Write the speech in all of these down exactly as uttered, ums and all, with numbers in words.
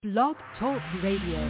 Blog Talk Radio.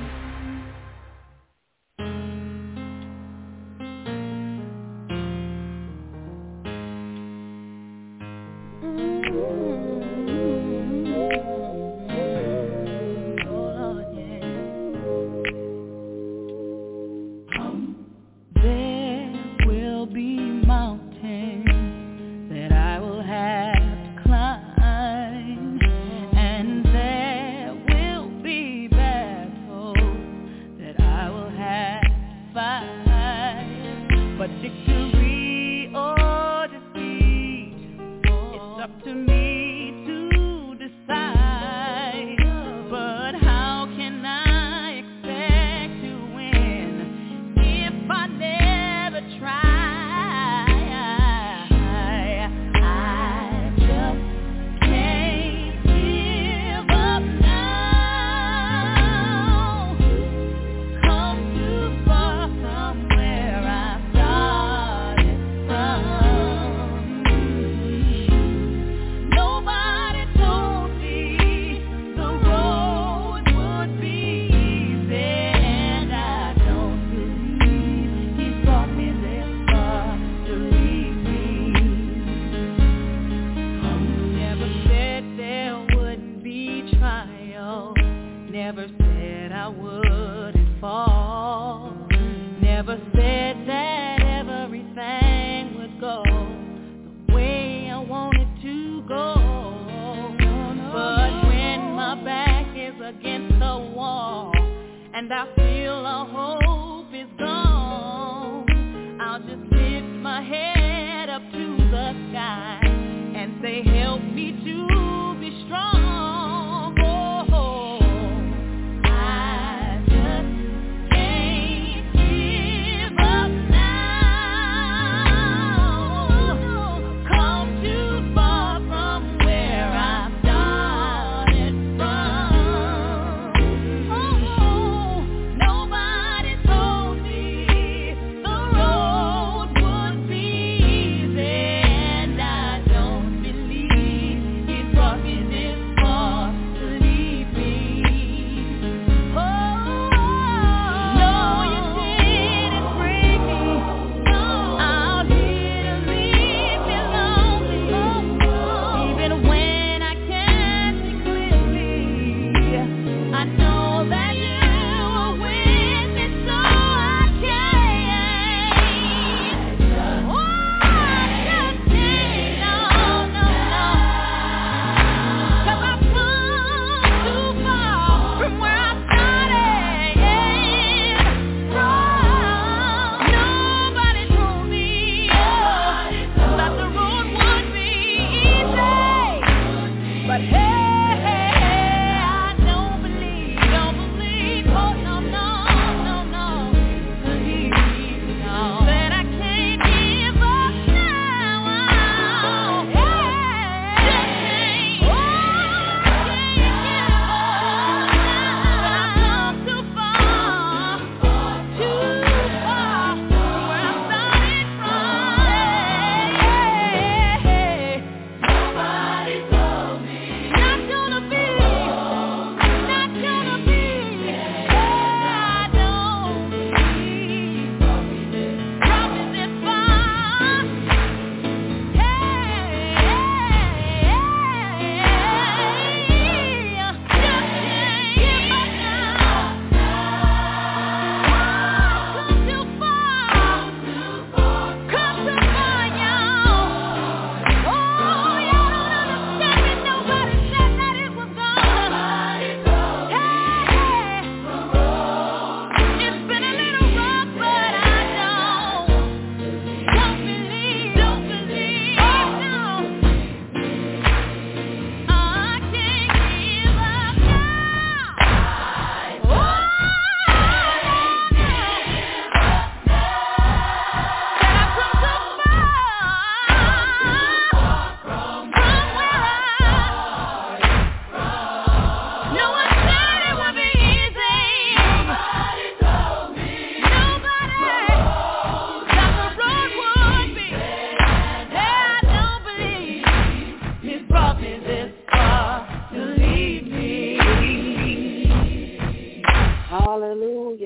Believe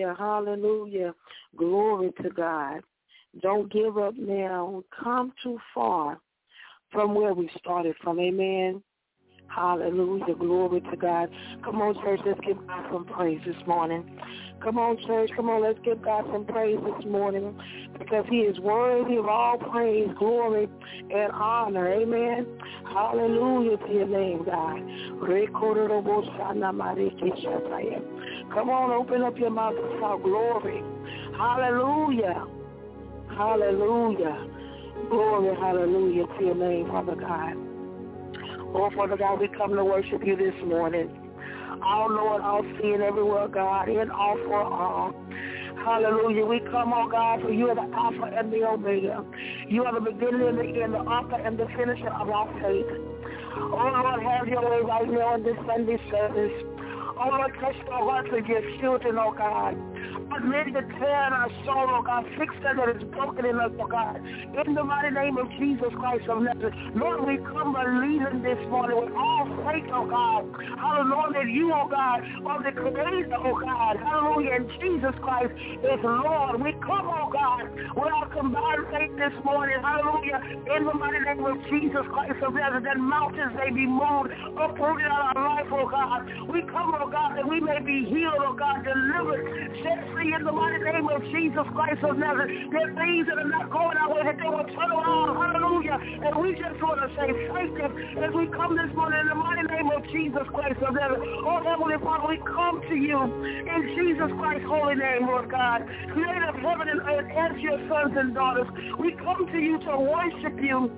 Hallelujah. Hallelujah. Glory to God. Don't give up now. Come too far from where we started from. Amen. Hallelujah. Glory to God. Come on, church. Let's give God some praise this morning. Come on, church. Come on. Let's give God some praise this morning because he is worthy of all praise, glory, and honor. Amen. Hallelujah to your name, God. Come on, open up your mouth and shout glory. Hallelujah. Hallelujah. Glory, hallelujah to your name, Father God. Oh, Father God, we come to worship you this morning. All knowing, all seeing everywhere, God, in all for all. Hallelujah. We come, oh God, for you are the Alpha and the Omega. You are the beginning and the end, the author and the finisher of our faith. Oh, Lord, have your way right now in this Sunday service. Oh, Lord, touch the hearts of your children, oh God. Admit the tear in our soul, oh God. Fix that that is broken in us, oh God. In the mighty name of Jesus Christ of Nazareth. Lord, we come believing this morning with all faith, oh God. Hallelujah, that you, oh God, are the creator, oh God. Hallelujah, and Jesus Christ is Lord. We come, oh God, with our combined faith this morning. Hallelujah, in the mighty name of Jesus Christ of Nazareth, that mountains may be moved, uprooted out of our life, oh God. We come, oh God, that we may be healed, oh God, delivered, set free in the mighty name of Jesus Christ of Nazareth. There are things that are not going our way, that they will turn around. Hallelujah. And we just want to say thank you as we come this morning in the mighty name of Jesus Christ of Nazareth. Oh, Heavenly Father, we come to you in Jesus Christ's holy name, Lord God. Creator of heaven and earth, as your sons and daughters, we come to you to worship you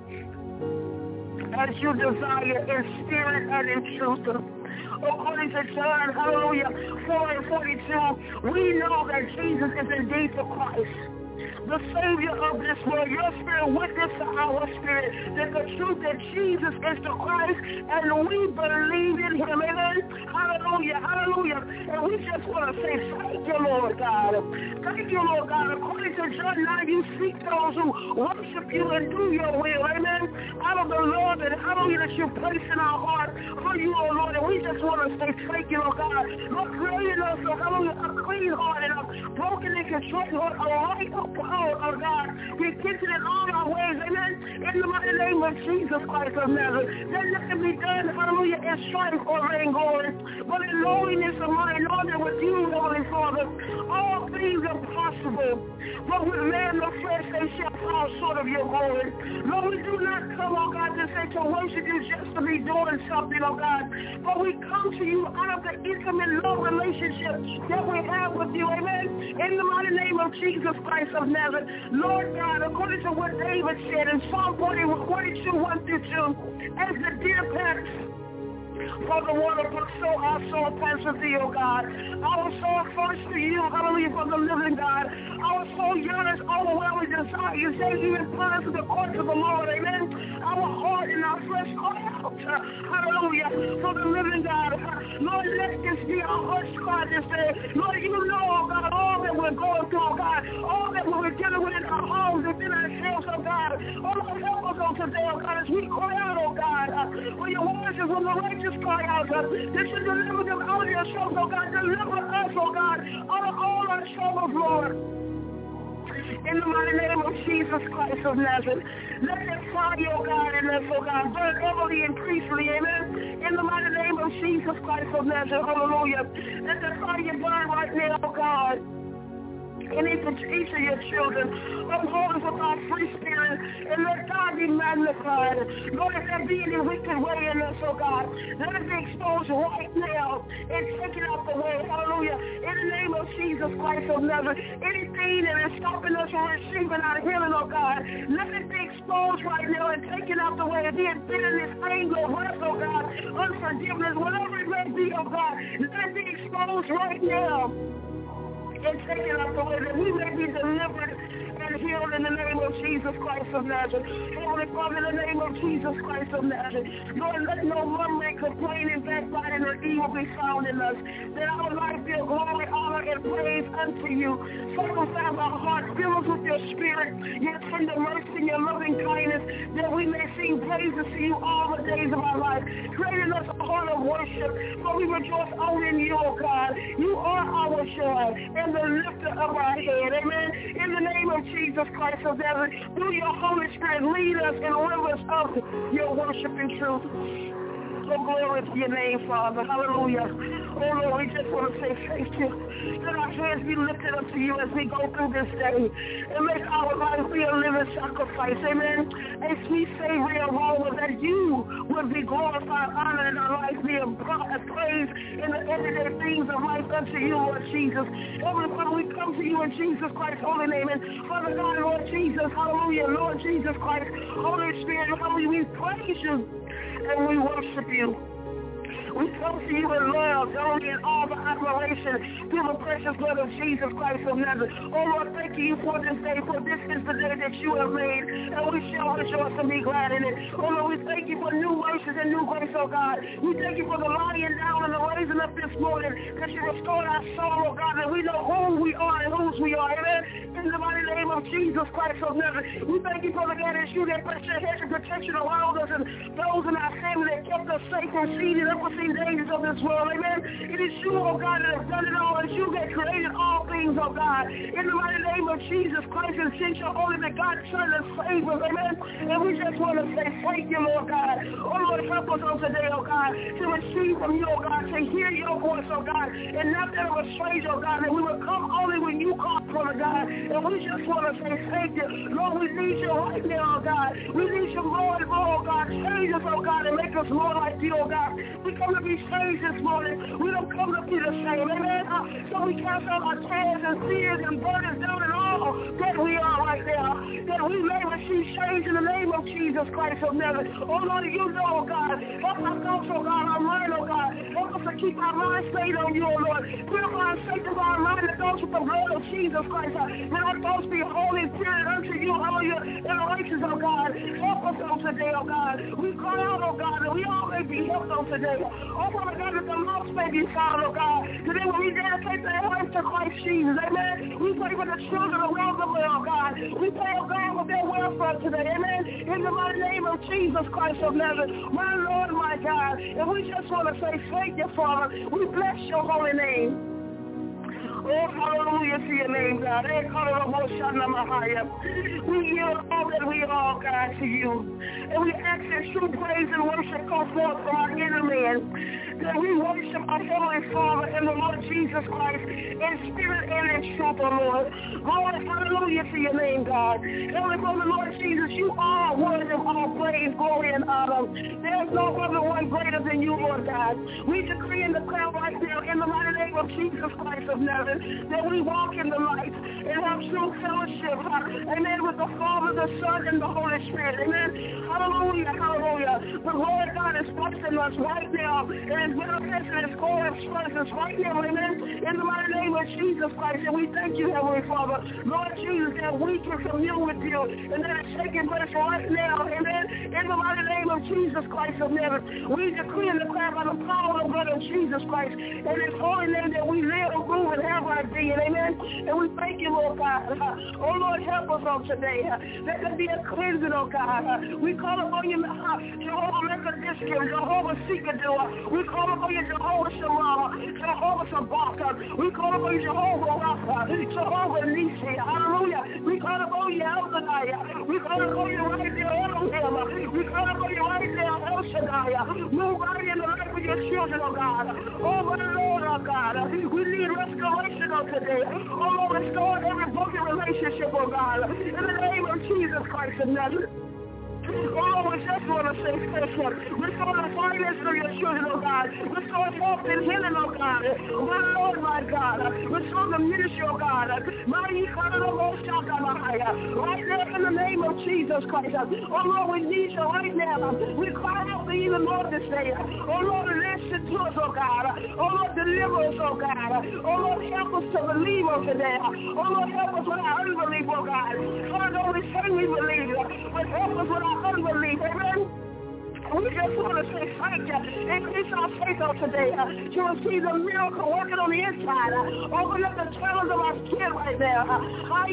as you desire in spirit and in truth. According to John, hallelujah, four and forty-two, we know that Jesus is indeed the Christ, the Savior of this world. Your spirit witness to our spirit that the truth that Jesus is the Christ, and we believe in him. Amen. Hallelujah, hallelujah. And we just want to say thank you, Lord God. Thank you, Lord God. According to John nine, you seek those who worship you and do your will. Amen. Out of the love and hallelujah that you place in our heart for you, oh Lord. And we just want to say thank you, Lord God. Lord, creating us, oh, hallelujah, a clean heart and a broken and contrite heart, a right up heart, oh God. Repenting in all our ways, amen. In the mighty name of Jesus Christ of Nazareth. Let nothing be done, hallelujah, in strife or vain glory, but in lowliness of mind, knowing that with you, Heavenly Father, all things are possible. But with man of flesh, they shall fall short of your glory. Lord, we do not come, oh God, to say to worship you just to be doing something, oh God, but we come to you out of the intimate love relationship that we have with you, amen. In the mighty name of Jesus Christ of Nazareth, Lord God, according to what David said in Psalm forty-two, one through two, as the deer pants for the water brook, so our soul pants for thee, O God. Our soul thirsts for you, hallelujah, for the living God. Our soul yearns, overwhelming desire. You say even plans to the courts of the Lord, amen. Our heart and our flesh cry out, hallelujah, for the living God. Lord, let this be our heart's cry this day. Lord, you know, oh God, all that we're going through, oh God, all that we're dealing with in our homes, within ourselves, oh God. Oh Lord, help us on today, oh God, as we cry out, oh God, for your words is when the righteous cry out, uh, that you deliver them out of your troubles, oh God. Deliver us, oh God, out of all our troubles, Lord. In the mighty name of Jesus Christ of Nazareth, let that fire, oh God, in us, oh God, burn everly and increasingly, amen. In the mighty name of Jesus Christ of Nazareth, hallelujah. Let that fire burn right now, oh God. And each of, each of your children, uphold us with our free spirit, and let God be magnified. Lord, if there be any wicked way in us, oh God, let it be exposed right now and taken out the way. Hallelujah. In the name of Jesus Christ of Nazareth, anything that is stopping us from receiving our healing, oh God, let it be exposed right now and taken out the way. Be it bitterness, anger, wrath, oh God, unforgiveness, whatever it may be, oh God, let it be exposed right now and taken out the way that we may be delivered and healed in the name of Jesus Christ of Nazareth. Holy Father, in the name of Jesus Christ of Nazareth, Lord, let no murmuring, complaining, backbiting, or evil be found in us. That our life be a glory, honor, and praise unto you. Circumcise our hearts, fill us with your spirit, your tender mercy, and your loving kindness, that we may sing praises to you all the days of our life. Create in us a heart of worship, for we rejoice only in you, O God. You are our joy and the lifter of our head. Amen. In the name of Jesus Christ of Nazareth, through your Holy Spirit, lead us in rivers of your worship and truth. So glory to your name, Father. Hallelujah. Oh, Lord, we just want to say thank you. Let our hands be lifted up to you as we go through this day and make our life be a living sacrifice. Amen. A sweet Savior aroma that you would be glorified, honored, and our life be a praise in the everyday things of life unto you, Lord Jesus. Heavenly Father, we come to you in Jesus Christ's holy name. And Father God, Lord Jesus, hallelujah, Lord Jesus Christ, Holy Spirit, hallelujah, we praise you and we worship you. We come to you in love, hallelujah, in all the admiration through the precious blood of Jesus Christ of Nazareth. Oh, Lord, thank you for this day, for this is the day that you have made, and we shall rejoice and be glad in it. Oh, Lord, we thank you for new mercies and new grace, oh God. We thank you for the lying down and the raising up this morning, that you restored our soul, oh God, that we know who we are and whose we are. Amen. In the mighty name of Jesus Christ of Nazareth, we thank you for the God that you that put your hedge of protection around us and those in our family that kept us safe and seated up with dangers of this world, amen. It is you, oh God, that has done it all. It's you that created all things, oh God. In the mighty name of Jesus Christ, and sent your only begotten Son and Savior, amen. And we just want to say thank you, Lord God. Oh Lord, help us on today, oh God, to receive from you, oh God, to hear your voice, oh God, and not that of a stranger, oh God, that we will come only when you call for the God. And we just want to say thank you. Lord, we need you right now, oh God. We need you more and more, oh God. Change us, oh God, and make us more like you, oh God. We come to be changed this morning. We don't come to be the same, amen. Uh, so we cast out our cares and fears and burdens down and all that we are right now, that we may receive change in the name of Jesus Christ of Nazareth. Oh Lord, you know, oh God, help our thoughts, oh God, our mind, oh God, help us to keep our mind stayed on you, oh Lord. Purify and sanctify our mind and thoughts with the blood of Jesus Christ. Uh, let our thoughts be holy and pure unto you, hallelujah, and righteous, oh God. Help us on today, oh God. We cry out, oh God, that we all may be helped on today. Oh, Father God, that the lost may be found, oh God. Today when we dedicate their life to Christ Jesus, amen. We pray for the children around the world, God. We pray, oh God, for their welfare today, amen. In the mighty name of Jesus Christ of Nazareth, my Lord, my God. And we just want to say thank you, Father. We bless your holy name. Oh, hallelujah to your name, God. We yield all that we are, God, to you. And we ask that true praise and worship come forth from our inner man. That we worship our Heavenly Father and the Lord Jesus Christ in spirit and in truth, oh Lord. Lord, hallelujah to your name, God. Heavenly Father, Lord Jesus, you are worthy of all praise, glory, and honor. There is no other one greater than you, Lord God. We decree and declare right now in the mighty name of Jesus Christ of Nazareth that we walk in the light and have true fellowship, amen, with the Father, the Son, and the Holy Spirit, amen. Hallelujah, hallelujah. The Lord God is blessing us right now, and is manifesting His glorious presence right now, amen, in the mighty name of Jesus Christ. And we thank you, Heavenly Father, Lord Jesus, that we can commune with you, and that it's taking place right now, amen, in the mighty name of Jesus Christ of Nazareth. We decree and declare by the power of the blood of Jesus Christ, and His holy name that we live, move, and have our being, amen. And we thank you, Lord God. Oh, Lord, help us on today. Let there be a cleansing, oh God. We call upon you, Jehovah Mekadishkim, Jehovah Sikadua. We call upon you, Jehovah Shalom, Jehovah Sabbath. We call upon you, Jehovah Rapha, Jehovah Nisi. Hallelujah. We call upon you, El Shaddai. We call upon you right there, Elohim. We call upon you right there, El Shaddai. Move right in the life of your children, oh God. Oh, my Lord, oh God. We need restoration on today. Oh, restore every broken relationship, oh God. In the name of Jesus Christ of Nazareth. Oh, we just want to say thank you. Restore the finances of your children, oh God. Restore health and healing, oh God. My Lord, my God. Restore the ministry, oh God. Right now, in the name of Jesus Christ. Oh, Lord, we need you right now. We cry out to you, Lord, this day. Oh, Lord, listen to us, oh God. Oh, Lord, deliver us, oh God. Oh, Lord, help us to believe on today. Oh, Lord, help us with our unbelief, oh God. Lord, only say we believe you, but help us with our unbelief, amen. We just want to say thank you. Increase our faith on today. Uh, to receive the miracle working on the inside. Uh, open up the channels of our skin right now. Uh,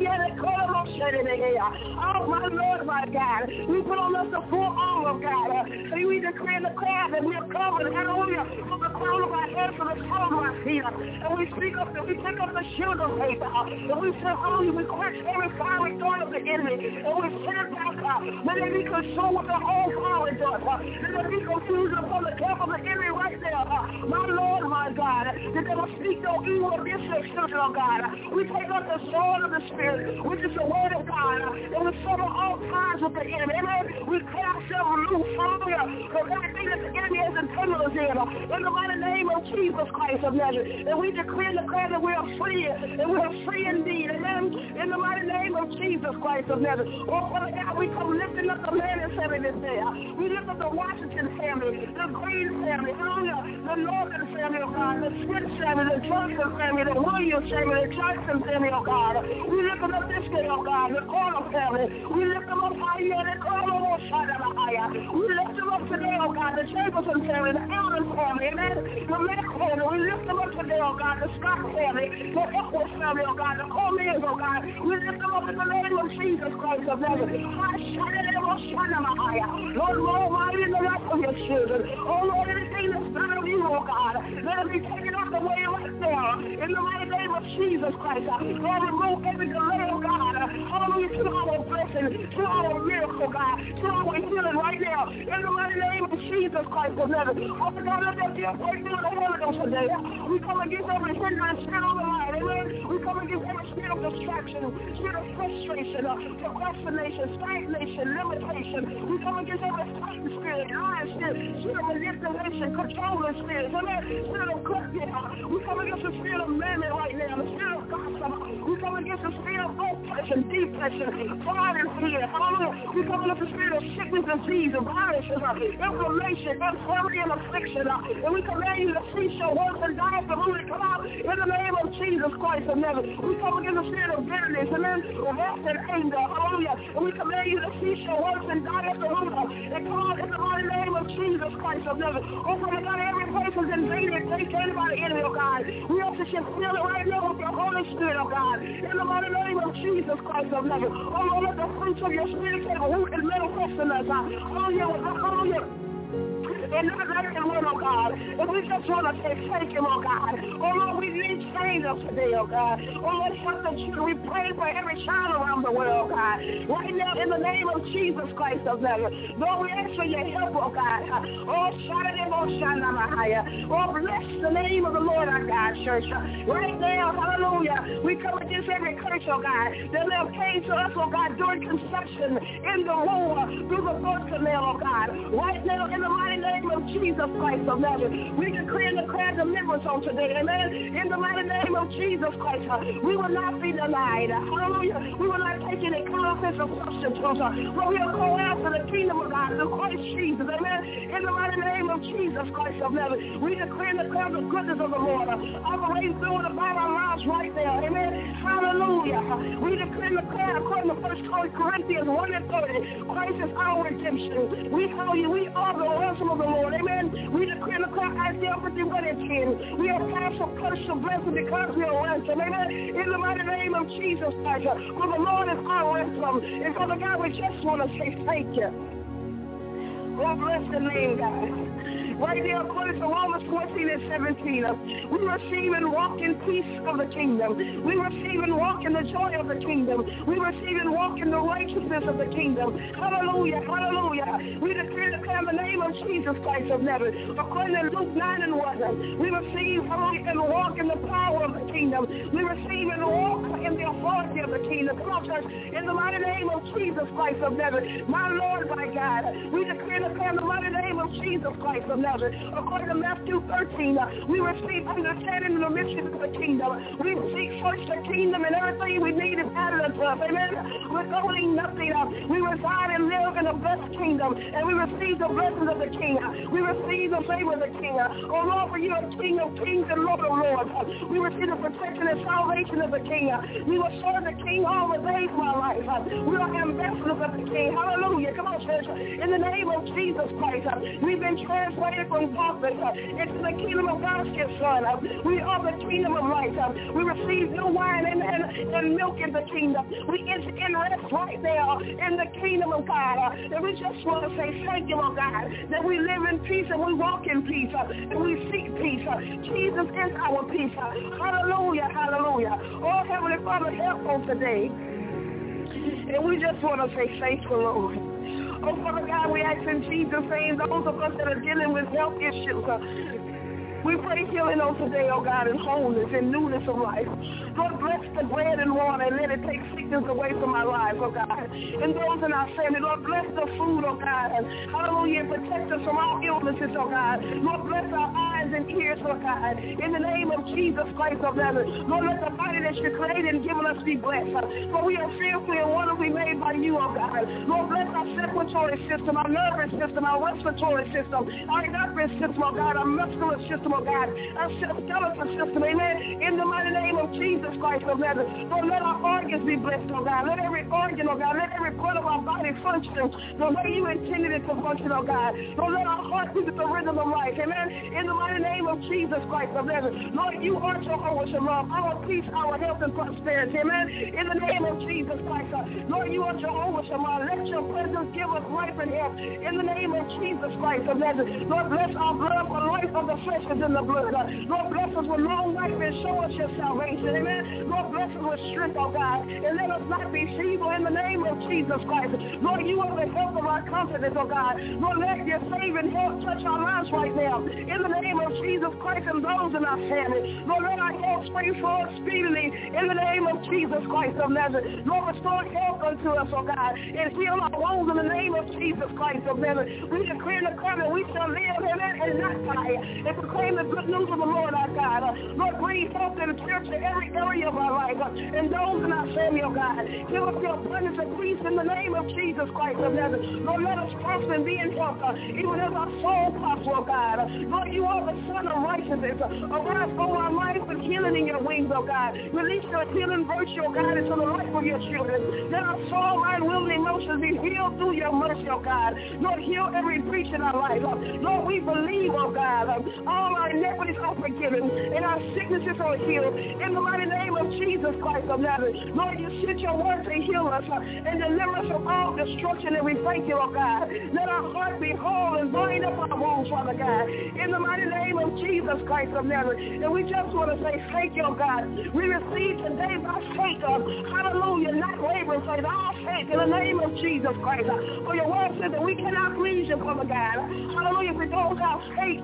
oh, my Lord, my God. We put on us the full armor of God. Uh, and we declare and declare that we are covered, hallelujah, from the crown of our heads to the sole of our feet. And we speak up and we pick up the shield of faith. And we say, hallelujah, we quench every fiery thorn of the enemy. And we send it back. Let it be consumed with the whole power, God. Let it be confused upon the camp of the enemy right there. My Lord, my God. That they will speak no evil against your children, oh God. We take up the sword of the Spirit, which is the word of God. And we sever all ties with the enemy. Amen. We cut ourselves loose. Hallelujah. From everything that the enemy has entangled us in. In the mighty name of Jesus Christ of Nazareth. And we declare and declare that we are free. And we are free indeed. Amen. In the mighty name of Jesus Christ of Nazareth. Oh, Father God, we come lifting up the Landon family this day. We lift up the Washington family, the Green family, hallelujah, the Northern family, oh God, the Smith family, the Johnson family, the Williams family, the Johnson family, oh God. We lift them up this day, oh God, the Carter family. We lift them up higher, the Carter higher. We lift them up today, oh God, the Jefferson family, the Allen family, amen, the Mack family. We lift them up today, oh God, the Scott family, the Eckwood family, oh God, the Coleman, oh God. We lift them up in the name of Jesus Christ of Nazareth. Lord, Lord, mighty in the life of your children. Oh Lord, anything that's not of you, oh God, let it be taken out the way right now. In the mighty name of Jesus Christ. Lord, remove every delay, oh God. Hallelujah, to our blessing, to our miracle, God, to our healing right now. In the mighty name of Jesus Christ of Nazareth. Oh God, let there be a breakthrough in the Holy Ghost today. We come against every hindrance, spirit of the mind. Amen. We come against every spirit of distraction, spirit of frustration, uh, procrastination, stagnation, limitation. We come against every fighting spirit, iron spirit, spirit of manipulation, controlling spirits. Amen. Spirit of goodness. We come against the spirit of mammon right now, the spirit of gossip. We come against the spirit of oppression, depression, pride and fear. Hallelujah. We come against the spirit of sickness, disease, and viruses, uh, inflammation, infirmity, and affliction. Uh, and we command you to cease your works and die from whom it come out in the name of Jesus Christ of Nazareth. We come against the spirit of bitterness, amen, wrath and anger. Hallelujah. And we command you to cease your works and die at the root. And come out in the mighty name of Jesus Christ of Nazareth. Oh, Father God, every place is invaded, taken by the enemy, oh God. We also should feel it right now with your Holy Spirit, oh God. In the mighty name of Jesus Christ of Nazareth. Oh, Lord, let the fruits of your Spirit take root and manifest in us. Hallelujah. Hallelujah. And not let them win, oh God. And we just want to say thank you, oh God. Oh Lord, we need change up today, oh God. Oh Lord, help the children. We pray for every child around the world, oh God. Right now, in the name of Jesus Christ of Nazareth. Lord, we ask for your help, oh God. Oh, shout it, oh, shout it, oh, bless the name of the Lord our God, church. Right now, hallelujah, we come against every curse, oh God, that have came to us, oh God, during conception, in the womb, through the birth canal, oh God. Right now, in the mighty name of Jesus Christ of Nazareth, we declare and declare deliverance on today, amen. In the mighty name of Jesus Christ, uh, we will not be denied, hallelujah. We will not take any counterfeits or substitutes, uh, but we will go after the kingdom of God, the Christ Jesus, amen. In the mighty name of Jesus Christ of Nazareth, we declare and declare the goodness of the Lord, uh, operating through and about our lives right there, amen. Hallelujah. We declare and declare according to First Corinthians one and thirty, Christ is our redemption. We call you, we are the ransom of the Lord, amen. We declare and declare Isaiah fifty-one and ten. We are past from curse to blessing because we are ransom, amen. In the mighty name of Jesus Christ, for the Lord is our ransom. And Father God, we just want to say thank you. Oh, bless the name, God. Right now, according to Romans fourteen and seventeen, we receive and walk in peace of the kingdom. We receive and walk in the joy of the kingdom. We receive and walk in the righteousness of the kingdom. Hallelujah, hallelujah. We declare and declare the name of Jesus Christ of Nazareth. According to Luke nine and one, we receive and walk in the power of the kingdom. We receive and walk in the authority of the kingdom. Come on, church, in the mighty name of Jesus Christ of Nazareth, my Lord, my God, we declare and declare the mighty name of Jesus Christ of Nazareth. According to Matthew thirteen, uh, we receive understanding in the mission of the kingdom. We seek first the kingdom, and everything we need is added unto us. Amen. We're owning nothing. Uh, we reside and live in the blessed kingdom, and we receive the blessings of the king. Uh, we receive the favor of the king. Uh, oh Lord, for you are King of kings and Lord of lords. Uh, we receive the protection and salvation of the king. Uh, we will serve the king all the days of our life. Uh, we are ambassadors of the king. Hallelujah. Come on, church. In the name of Jesus Christ, uh, we've been translated from darkness uh, into the kingdom of God's son. Uh, we are the kingdom of light. Uh, we receive new wine and, and, and milk in the kingdom. We enter in rest right now in the kingdom of God. Uh, and we just want to say thank you, Lord God, that we live in peace and we walk in peace uh, and we seek peace. Uh, Jesus is our peace. Uh, hallelujah, hallelujah. Oh, Heavenly Father, help on today. And we just want to say thank you, Lord. Oh, Father God, we ask in Jesus' name, those of us that are dealing with health issues, uh, we pray healing on today, oh God, and wholeness and newness of life. Lord, bless the bread and water and let it take sickness away from our lives, oh God. And those in our family, Lord, bless the food, oh God. Hallelujah, and protect us from all illnesses, oh God. Lord, bless our eyes and ears, oh God. In the name of Jesus Christ of Nazareth. Lord, let the body that you created and given us be blessed. For we are fearfully and wonderfully made by you, oh God. Lord, bless our circulatory system, our nervous system, our respiratory system, our endocrine system, oh God, our muscular system, oh God, our skeletal system, amen, in the mighty name of Jesus Christ of Nazareth. Lord, let our organs be blessed, oh God, let every organ, oh God, let every part of our body function the way you intended it to function, oh God. Lord, let our heart be the rhythm of life, amen, in the mighty name of Jesus Christ of Nazareth. Lord, you are Jehovah Shalom, our peace, our health and prosperity, amen, in the name of Jesus Christ. Lord, you are Jehovah Shalom, let your presence give us life and health, in the name of Jesus Christ of Nazareth. Lord, bless our blood, for life of the flesh is in the blood. Uh, Lord, bless us with long life and show us your salvation. Amen. Lord, bless us with strength, oh God. And let us not be feeble in the name of Jesus Christ. Lord, you are the help of our confidence, oh God. Lord, let your saving help touch our lives right now. In the name of Jesus Christ and those in our family. Lord, let our help spring forth speedily in the name of Jesus Christ of Nazareth. Lord, restore help unto us, oh God. And heal our wounds in the name of Jesus Christ of Nazareth. We decree and declare that we shall live, amen, and not die. And proclaim the good news of the Lord our God. Uh, Lord, breathe health and spirit to every area of our life. Uh, and those in our family, oh God. Give us the abundance of peace in the name of Jesus Christ of Nazareth. Lord, let us prosper and be in health, uh, even as our soul prospers, oh God. Uh, Lord, you are the Son of righteousness. Uh, arise over our life with healing in your wings, oh God. Release your healing virtue, oh God, into the life of your children. Let our soul, mind, will, and emotions be healed through your mercy, oh God. Lord, heal every breach in our life. Uh, Lord, we believe, oh God, uh, all our iniquities are forgiven and our sicknesses are healed. In the mighty name of Jesus Christ of Nazareth. Lord, you sent your word to heal us uh, and deliver us from all destruction, and we thank you, oh God. Let our heart be whole and bind up our wounds, Father God. In the mighty name of Jesus Christ of Nazareth. And we just want to say thank you, oh God. We receive today by faith, uh, hallelujah, not wavering faith, our faith in the name of Jesus Christ. Uh, for your word says that we cannot please you, Father God. Hallelujah, if we don't have faith.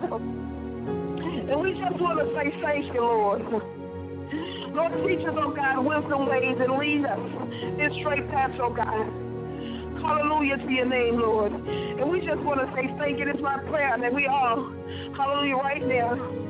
And we just want to say thank you, Lord. Lord, teach us, oh God, wisdom ways and lead us in straight paths, oh God. Hallelujah to your name, Lord. And we just want to say thank you. It's my prayer that we all, hallelujah, right now,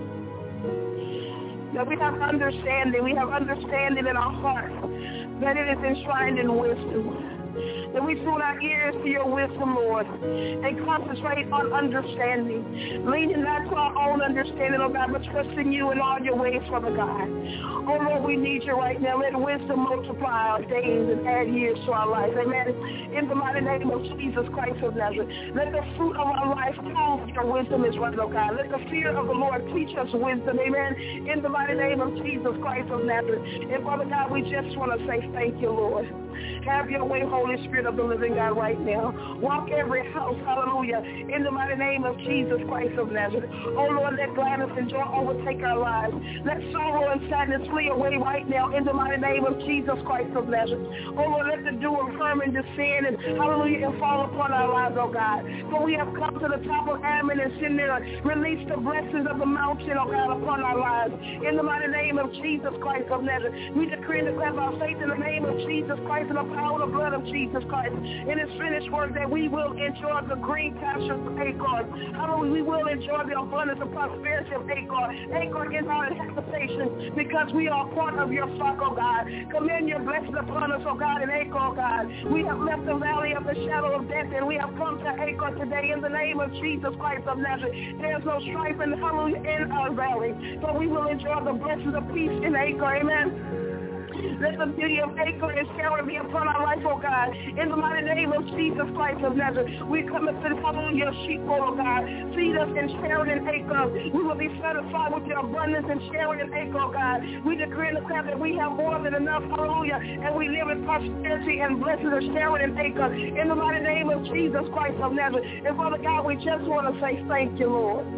that we have understanding. We have understanding in our heart that it is enshrined in wisdom. That we tune our ears to your wisdom, Lord, and concentrate on understanding, leaning not to our own understanding, oh God, but trusting you in all your ways, Father God. Oh, Lord, we need you right now. Let wisdom multiply our days and add years to our life. Amen. In the mighty name of Jesus Christ of Nazareth, let the fruit of our life prove your wisdom is right, oh God. Let the fear of the Lord teach us wisdom. Amen. In the mighty name of Jesus Christ of Nazareth. And Father God, we just want to say thank you, Lord. Have your way, Holy Spirit of the living God, right now. Walk every house, hallelujah, in the mighty name of Jesus Christ of Nazareth. Oh, Lord, let gladness and joy overtake our lives. Let sorrow and sadness flee away right now in the mighty name of Jesus Christ of Nazareth. Oh, Lord, let the dew of Hermon descend and, hallelujah, and fall upon our lives, oh God. For we have come to the top of Ammon and sin there. Release the blessings of the mountain, oh God, upon our lives. In the mighty name of Jesus Christ of Nazareth, we decree and declare our faith in the name of Jesus Christ and the power of the blood of Jesus Christ in his finished work, that we will enjoy the green pastures of Acre. Hallelujah, we will enjoy the abundance of prosperity of Acre. Acre is our habitation because we are part of your flock, oh God. Commend your blessings upon us, oh God, in Acre, oh God. We have left the valley of the shadow of death and we have come to Acre today in the name of Jesus Christ of Nazareth. There's no strife and hallelujah in our valley, but we will enjoy the blessings of peace in Acre. Amen. Let the beauty of Acre and Sharon be upon our life, oh God. In the mighty name of Jesus Christ of Nazareth, we come into the follow your sheep, oh God. Feed us in Sharon and Acre. We will be satisfied with your abundance in Sharon and Acre, oh God. We decree and declare that we have more than enough, hallelujah, and we live in prosperity and blessings of Sharon and Acre. In the mighty name of Jesus Christ of Nazareth. And Father God, we just want to say thank you, Lord.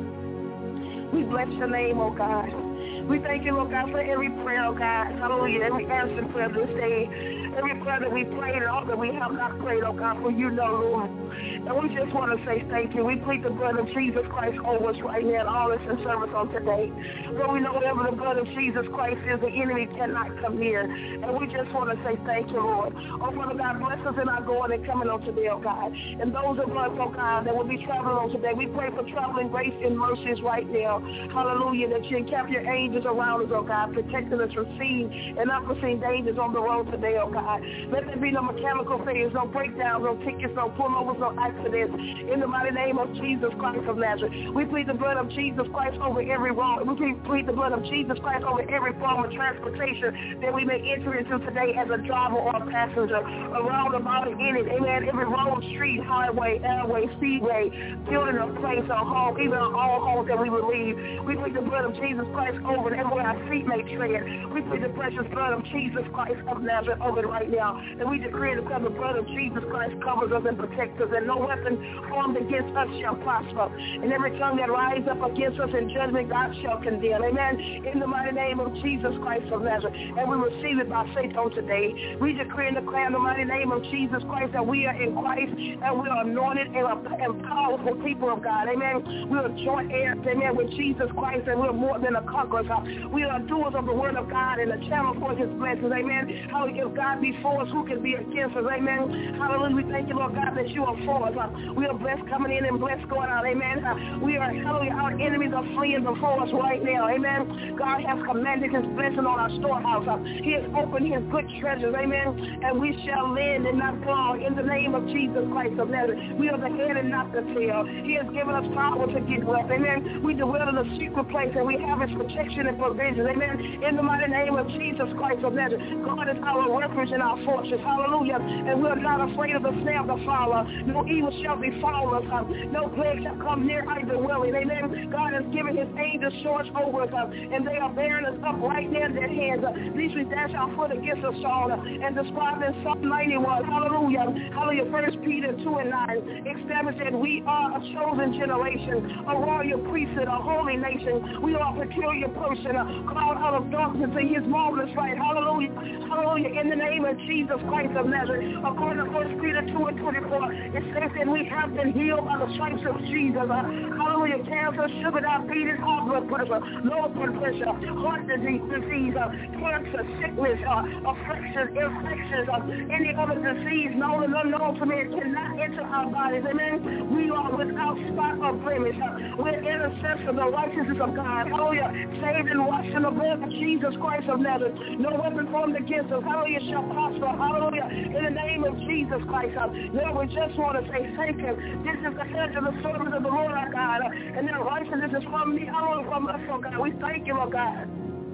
We bless your name, oh God. We thank you, Lord God, for every prayer, oh God. Hallelujah. Every answered prayer this day. Every prayer that we prayed and all that we have not prayed, oh God, for you know, Lord. And we just want to say thank you. We plead the blood of Jesus Christ over us right now and all that's in service on today. Lord, we know wherever the blood of Jesus Christ is, the enemy cannot come near. And we just want to say thank you, Lord. Oh, Father God, bless us in our going and coming on today, oh God. And those of us, oh God, that will be traveling on today, we pray for traveling grace and mercies right now. Hallelujah, that you encamp your angels around us, oh God, protecting us from seen and unforeseen dangers on the road today, oh God. Let there be no mechanical failures, no breakdowns, no tickets, no pullovers, no accidents. In the mighty name of Jesus Christ of Nazareth, we plead the blood of Jesus Christ over every road. We plead the blood of Jesus Christ over every form of transportation that we may enter into today as a driver or a passenger, around about in it. Amen. Every road, street, highway, airway, speedway, building a place, a home, even all homes that we will leave. We plead the blood of Jesus Christ over it everywhere our feet may tread. We plead the precious blood of Jesus Christ of Nazareth over it right now. And we decree and declare the blood of Jesus Christ covers us and protects us, and no weapon formed against us shall prosper. And every tongue that rises up against us in judgment, God shall condemn. Amen. In the mighty name of Jesus Christ of Nazareth. And we receive it by faith on today. We decree and declare in the mighty name of Jesus Christ that we are in Christ and we are anointed and, and powerful people of God. Amen. We are joint heirs, amen, with Jesus Christ, and we are more than a conqueror. We are doers of the word of God and a channel for his blessings. Amen. Hallelujah. If God be for us, who can be against us? Amen. Hallelujah. We thank you, Lord God, that you are for us. We are blessed coming in and blessed going out. Amen. We are, hallelujah, our enemies are fleeing before us right now. Amen. God has commanded his blessing on our storehouse. He has opened his good treasures. Amen. And we shall lend and not borrow in the name of Jesus Christ of Nazareth. We are the head and not the tail. He has given us power to get wealth. Amen. We dwell in a secret place and we have his protection and provision. Amen. In the mighty name of Jesus Christ of Nazareth. God is our refuge and our fortress. Hallelujah. And we are not afraid of the snare of the fowler. No evil shall befall us. No plague shall come near our dwelling. Amen. God has given his angels charge over us, and they are bearing us up right there in their hands. These we dash our foot against a stone, and described in Psalm ninety-one. Hallelujah. Hallelujah. First Peter two and nine established that we are a chosen generation, a royal priesthood, a holy nation. We are a peculiar person, called out of darkness to his marvelous light. Hallelujah. Hallelujah. In the name of Jesus Christ of Nazareth, according to First Peter two and twenty-four, it says that we have been healed by the stripes of Jesus. Uh, hallelujah. Cancer, sugar diabetes, high blood pressure, low blood pressure, heart disease, disease uh, cancer, sickness, uh, afflictions, infections, uh, any other disease known and unknown to man cannot enter our bodies. Amen. We are without spot or blemish. Uh, we're intercessors, the righteousness of God. Hallelujah. Saved and washed in the blood of Jesus Christ of Nazareth. No weapon formed against us. Hallelujah. Shall prosper. Hallelujah. In the name of Jesus Christ. Uh, Lord, we just want to say thank you. This is the head of the servant of the Lord our God. Uh, and that righteousness is from me. Hallelujah. From us, oh God. We thank you, oh God.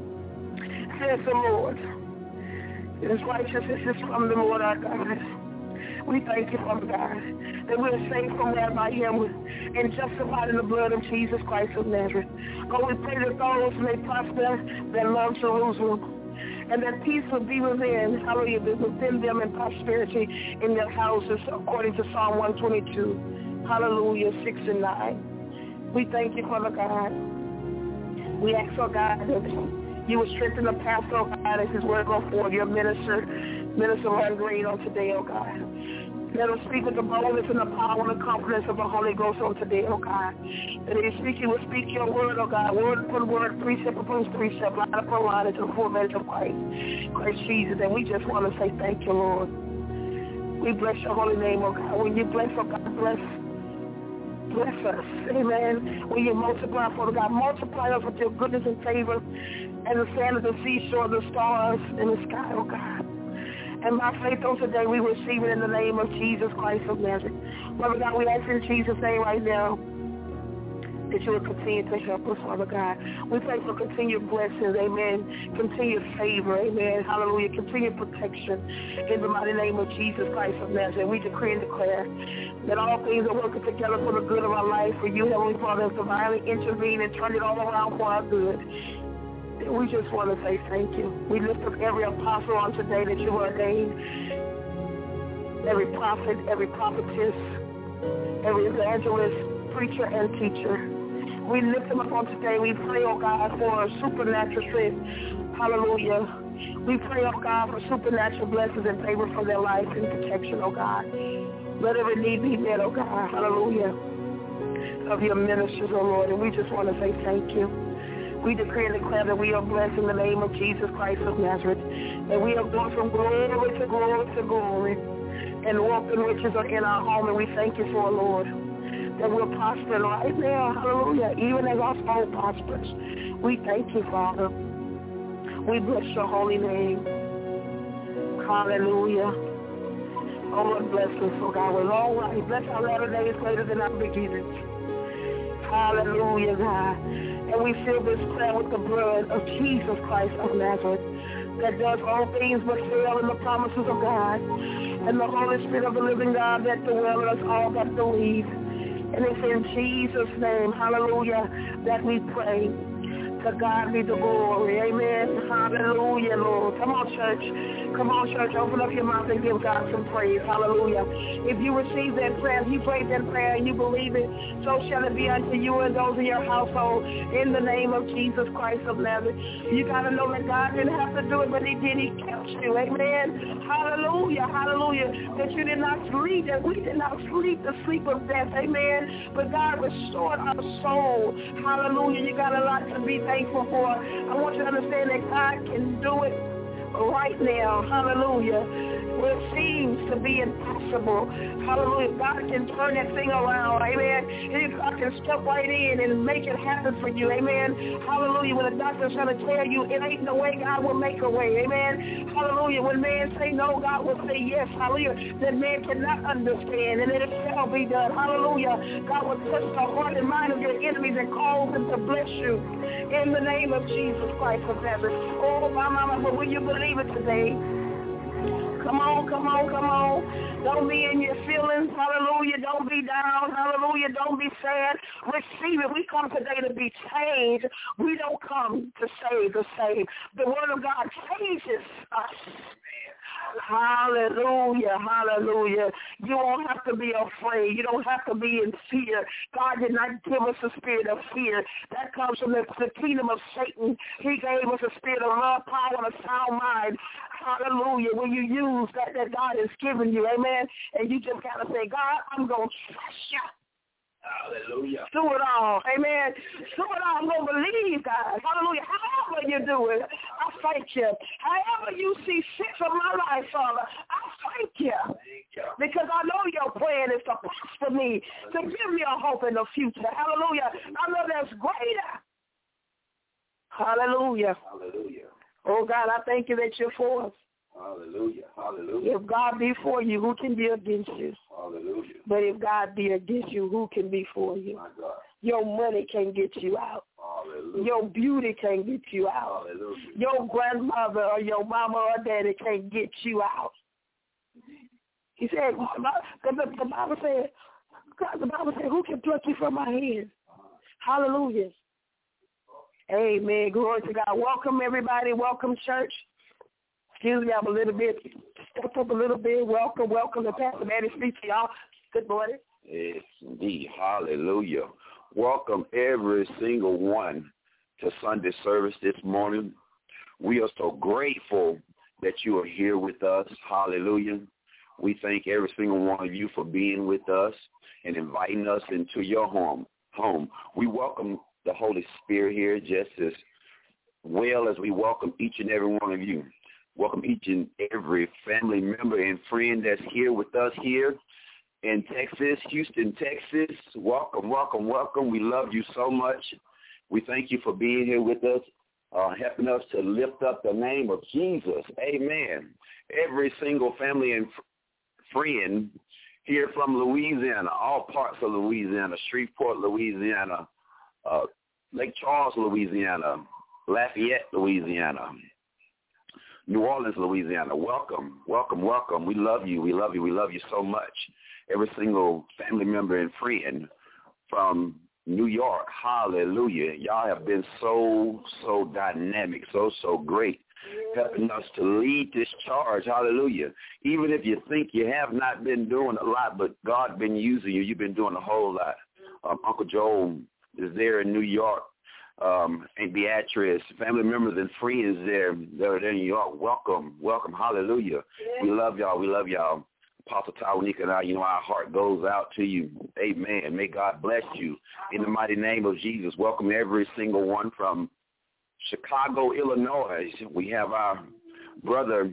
Says the Lord. His righteousness is from the Lord our God. We thank you, Father God, that we are saved from that by him and justified in the blood of Jesus Christ of Nazareth. Oh, we pray that those may prosper that love Jerusalem, and that peace will be within, hallelujah, within them and prosperity in their houses, according to Psalm one twenty-two, hallelujah, six and nine. We thank you, Father God. We ask, oh God, that you will strengthen the pastor, oh God, as his word go forward, your minister, Minister Ron Green on today, oh God. Let him speak with the boldness and the power and the confidence of the Holy Ghost on today, oh God. That he speak, he will speak your word, oh God, word upon word, precept upon precept, line upon line, into the full measure of Christ, Christ Jesus. And we just want to say thank you, Lord. We bless your holy name, oh God. When you bless, oh God, bless, bless us, amen. When you multiply, Father God, multiply us with your goodness and favor and the sand of the seashore, the stars in the sky, oh God. And by faith on today, we receive it in the name of Jesus Christ of Nazareth. Father God, we ask in Jesus' name right now that you will continue to help us, Father God. We pray for continued blessings, amen, continued favor, amen, hallelujah, continued protection in the mighty name of Jesus Christ of Nazareth. We decree and declare that all things are working together for the good of our life, for you, Heavenly Father, to divinely intervene and turn it all around for our good. We just want to say thank you. We lift up every apostle on today that you ordained, every prophet, every prophetess, every evangelist, preacher, and teacher. We lift them up on today. We pray, oh God, for supernatural strength. Hallelujah. We pray, oh God, for supernatural blessings and favor for their life and protection, oh God. Let every need be met, oh God. Hallelujah. Of your ministers, oh Lord. And we just want to say thank you. We decree and declare that we are blessed in the name of Jesus Christ of Nazareth. And we are going from glory to glory to glory. And wealth and riches are in our home. And we thank you for it, Lord, that we're prospering right now. Hallelujah. Even as our soul prospers. We thank you, Father. We bless your holy name. Hallelujah. Oh, Lord, bless us, oh God. With long life. Bless our latter days greater than our beginnings. Hallelujah, God. And we seal this prayer with the blood of Jesus Christ of Nazareth, that does all things but fail in the promises of God, and the Holy Spirit of the living God that dwells in us all that believe. And it's in Jesus' name, hallelujah, that we pray. To God be the glory. Amen. Hallelujah, Lord. Come on, church. Come on, church. Open up your mouth and give God some praise. Hallelujah. If you receive that prayer, if you prayed that prayer and you believe it, so shall it be unto you and those in your household in the name of Jesus Christ of Nazareth. You got to know that God didn't have to do it, but he did. He kept you. Amen. Hallelujah. Hallelujah. That you did not sleep, that we did not sleep the sleep of death. Amen. But God restored our soul. Hallelujah. You got a lot to be thankful for. I want you to understand that God can do it right now. Hallelujah. Where it seems to be impossible. Hallelujah. God can turn that thing around. Amen. And God can step right in and make it happen for you. Amen. Hallelujah. When the doctor's trying to tell you it ain't no way, God will make a way. Amen. Hallelujah. When man say no, God will say yes. Hallelujah. That man cannot understand, and it shall be done. Hallelujah. God will touch the heart and mind of your enemies and cause them to bless you in the name of Jesus Christ of Nazareth. Oh, my mama, but will you believe it today? Come on, come on, come on. Don't be in your feelings. Hallelujah. Don't be down. Hallelujah. Don't be sad. Receive it. We come today to be changed. We don't come to save the same. The word of God changes us. Hallelujah, hallelujah. You won't have to be afraid. You don't have to be in fear. God did not give us a spirit of fear. That comes from the, the kingdom of Satan. He gave us a spirit of love, power, and a sound mind. Hallelujah. When you use that that God has given you, amen, and you just got to say, God, I'm going to trust you. Hallelujah. Do it all. Amen. Do it all. I'm going to believe, God. Hallelujah. However you do it, I thank you. However you see fit for my life, Father, I thank you. Thank you. Because I know your plan is to prosper me, to give me a hope in the future. Hallelujah. I know there's greater. Hallelujah. Hallelujah. Oh, God, I thank you that you're for us. Hallelujah. Hallelujah. If God be for you, who can be against you? Hallelujah. But if God be against you, who can be for you? My God. Your money can't get you out. Hallelujah. Your beauty can't get you out. Hallelujah. Your grandmother or your mama or daddy can't get you out. He said, the, the, the Bible said, God, the Bible said, who can pluck you from my hand? Hallelujah. Amen. Glory to God. Welcome, everybody. Welcome, church. Excuse me, I'm a little bit, step up a little bit. Welcome, welcome to Pastor Manny speak to y'all. Good morning. Yes, indeed. Hallelujah. Welcome every single one to Sunday service this morning. We are so grateful that you are here with us. Hallelujah. We thank every single one of you for being with us and inviting us into your home. Home. We welcome the Holy Spirit here just as well as we welcome each and every one of you. Welcome each and every family member and friend that's here with us here in Texas, Houston, Texas. Welcome, welcome, welcome. We love you so much. We thank you for being here with us, uh, helping us to lift up the name of Jesus. Amen. Every single family and f- friend here from Louisiana, all parts of Louisiana, Shreveport, Louisiana, uh, Lake Charles, Louisiana, Lafayette, Louisiana, New Orleans, Louisiana. Welcome, welcome, welcome. We love you. We love you. We love you so much. Every single family member and friend from New York, hallelujah. Y'all have been so, so dynamic, so, so great, helping us to lead this charge, hallelujah. Even if you think you have not been doing a lot, but God been using you, you've been doing a whole lot. Um, Uncle Joe is there in New York, um, and Beatrice, family members and friends there that are there in New York. Welcome, welcome, hallelujah. We love y'all, we love y'all. Apostle Tawanika and I, you know, our heart goes out to you. Amen. May God bless you in the mighty name of Jesus. Welcome every single one from Chicago, Illinois. We have our brother,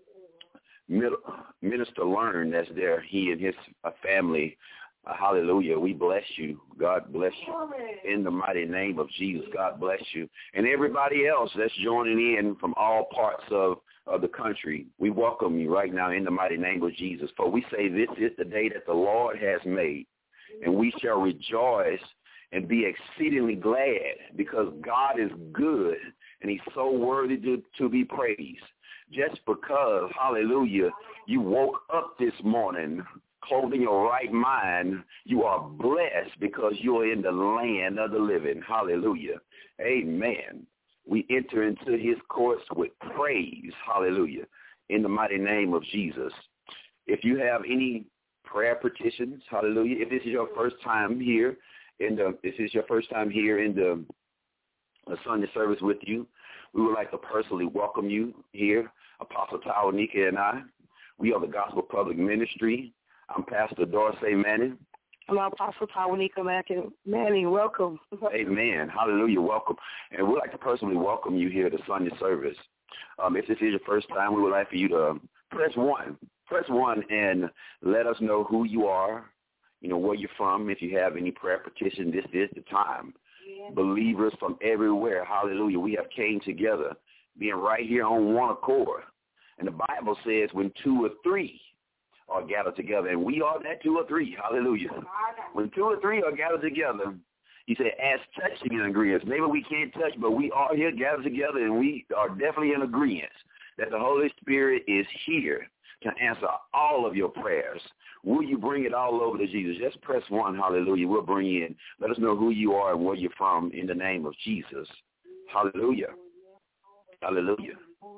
Minister Learn, that's there. He and his family. Uh, hallelujah. We bless you. God bless you in the mighty name of Jesus. God bless you. And everybody else that's joining in from all parts of of the country, we welcome you right now in the mighty name of Jesus. For we say this is the day that the Lord has made, and we shall rejoice and be exceedingly glad, because God is good and he's so worthy to, to be praised. Just because, hallelujah, you woke up this morning clothed in your right mind, you are blessed because you're in the land of the living. Hallelujah. Amen. We enter into his courts with praise, hallelujah, in the mighty name of Jesus. If you have any prayer petitions, hallelujah, if this is your first time here, in the, if this is your first time here in the, the Sunday service with you, we would like to personally welcome you here, Apostle Tawanika and I. We are the Gospel Public Ministry. I'm Pastor Dorsey Manning. I'm Apostle Tawanika Manning. Welcome. Amen. Hallelujah. Welcome. And we'd like to personally welcome you here to Sunday service. Um, if this is your first time, we would like for you to press one. Press one and let us know who you are, you know, where you're from. If you have any prayer petition, this is the time. Yeah. Believers from everywhere, hallelujah, we have came together, being right here on one accord. And the Bible says when two or three are gathered together, and we are that two or three, hallelujah. When two or three are gathered together, he said, as touching in agreement. Maybe we can't touch, but we are here gathered together, and we are definitely in agreement that the Holy Spirit is here to answer all of your prayers. Will you bring it all over to Jesus? Just press one, hallelujah. We'll bring you in. Let us know who you are and where you're from in the name of Jesus. Hallelujah. Hallelujah.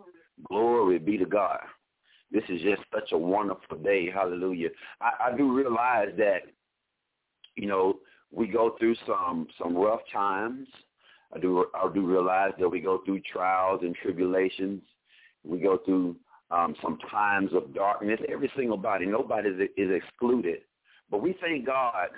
Glory be to God. This is just such a wonderful day. Hallelujah. I, I do realize that, you know, we go through some some rough times. I do I do realize that we go through trials and tribulations. We go through um, some times of darkness. Every single body, nobody is, is excluded. But we thank God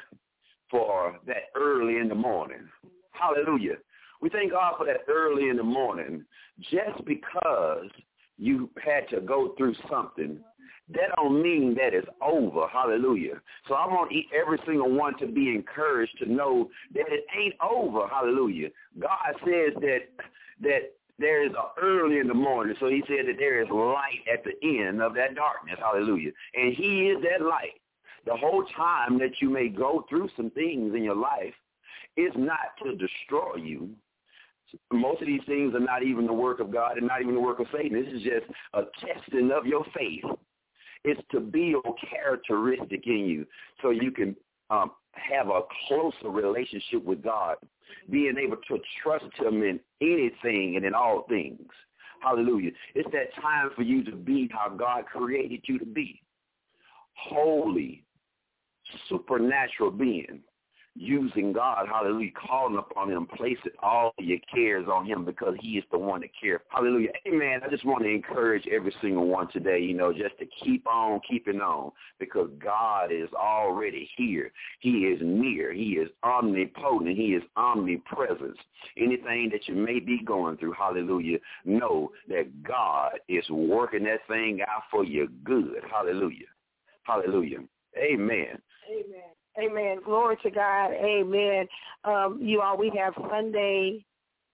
for that early in the morning. Hallelujah. We thank God for that early in the morning, just because you had to go through something. That don't mean that it's over. Hallelujah. So I want every single one to be encouraged to know that it ain't over. Hallelujah. God says that that there is a early in the morning. So he said that there is light at the end of that darkness. Hallelujah. And he is that light. The whole time that you may go through some things in your life, it's not to destroy you. Most of these things are not even the work of God and not even the work of Satan. This is just a testing of your faith. It's to build characteristic in you so you can um, have a closer relationship with God, being able to trust him in anything and in all things. Hallelujah. It's that time for you to be how God created you to be. Holy, supernatural being. Using God, hallelujah, calling upon him, placing all your cares on him because he is the one that cares. Hallelujah. Amen. I just want to encourage every single one today, you know, just to keep on keeping on, because God is already here. He is near. He is omnipotent. He is omnipresent. Anything that you may be going through, hallelujah, know that God is working that thing out for your good. Hallelujah. Hallelujah. Amen. Amen. Amen. Glory to God. Amen. Um, you all, we have Sunday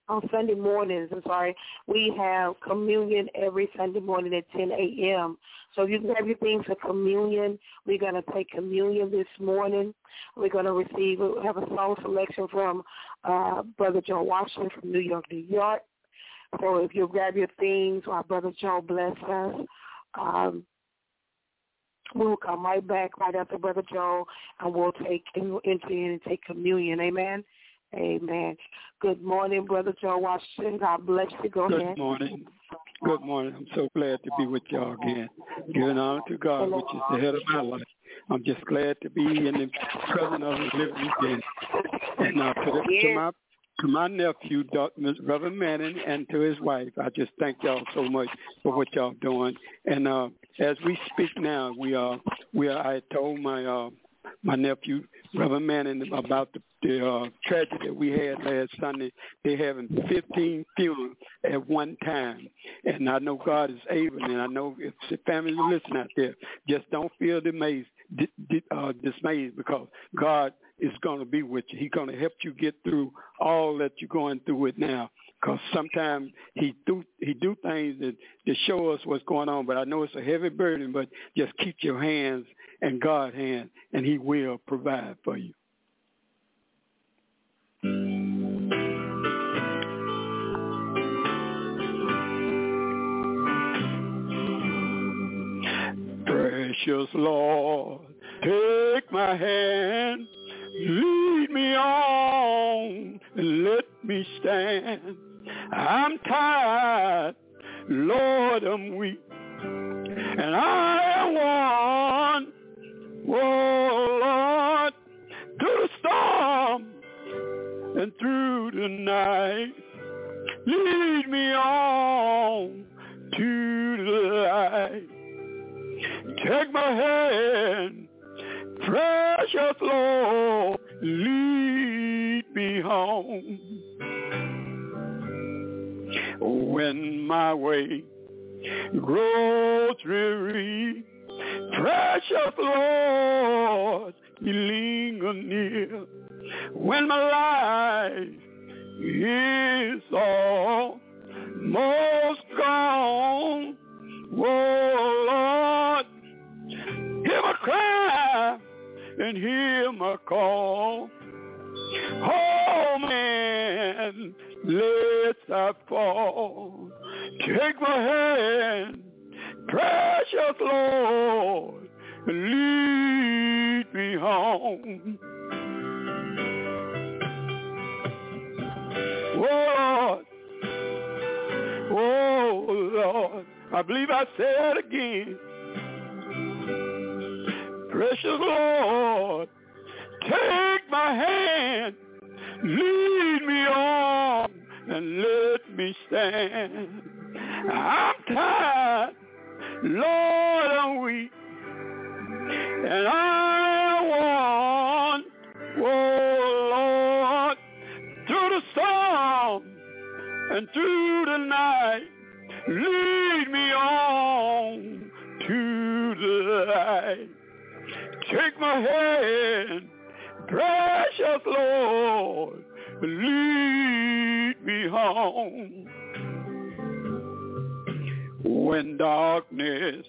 on Sunday mornings, I'm sorry, we have communion every Sunday morning at ten a.m. So if you can have your things for communion, we're going to take communion this morning. We're going to receive, we have a song selection from uh, Brother Joe Washington from New York, New York. So if you grab your things while Brother Joe bless us, um, we'll come right back right after Brother Joe, and we'll take enter in and take communion. Amen. Amen. Good morning, Brother Joe Washington. God bless you. Go Good ahead. Good morning. Good morning. I'm so glad to be with y'all again. Giving honor to God, which is the head of my life. I'm just glad to be in the presence of the living again. And uh, to, the, to my to my nephew, Doctor Reverend Manning, and to his wife, I just thank y'all so much for what y'all doing. And uh, as we speak now, we are we are. I told my uh, my nephew, Reverend Manning, about the, the uh, tragedy that we had last Sunday. They're having fifteen funerals at one time. And I know God is able, and I know if the families listen out there, just don't feel dismayed, uh, dismayed because God is going to be with you. He's going to help you get through all that you're going through it now. Because sometimes he do he do things that, that show us what's going on, but I know it's a heavy burden, but just keep your hands in God's hand, and he will provide for you. Precious Lord, take my hand, lead me on, and let me stand. I'm tired, Lord, I'm weak, and I am one. Oh, Lord, through the storm and through the night, lead me on to the light. Take my hand, precious Lord, lead me home. When my way grows dreary, precious Lord, you linger near. When my life is almost gone, oh Lord, hear my cry and hear my call. Oh man, lest I fall, take my hand, precious Lord, lead me home. Oh Lord, oh Lord, I believe I said again, precious Lord, take my hand, lead me on, and let me stand. I'm tired, Lord, I'm weak, and I want, oh Lord, through the storm and through the night, lead me on to the light. Take my hand, precious Lord, lead me home. When darkness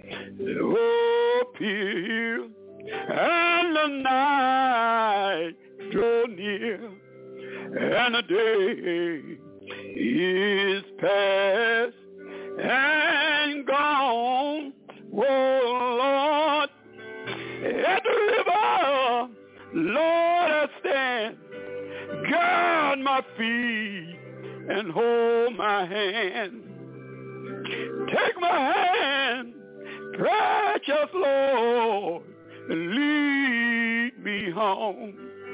appears and the night draw near, and the day is past and gone, oh Lord, at the river, Lord, I stand, guard my feet and hold my hand. Take my hand, precious Lord, and lead me home.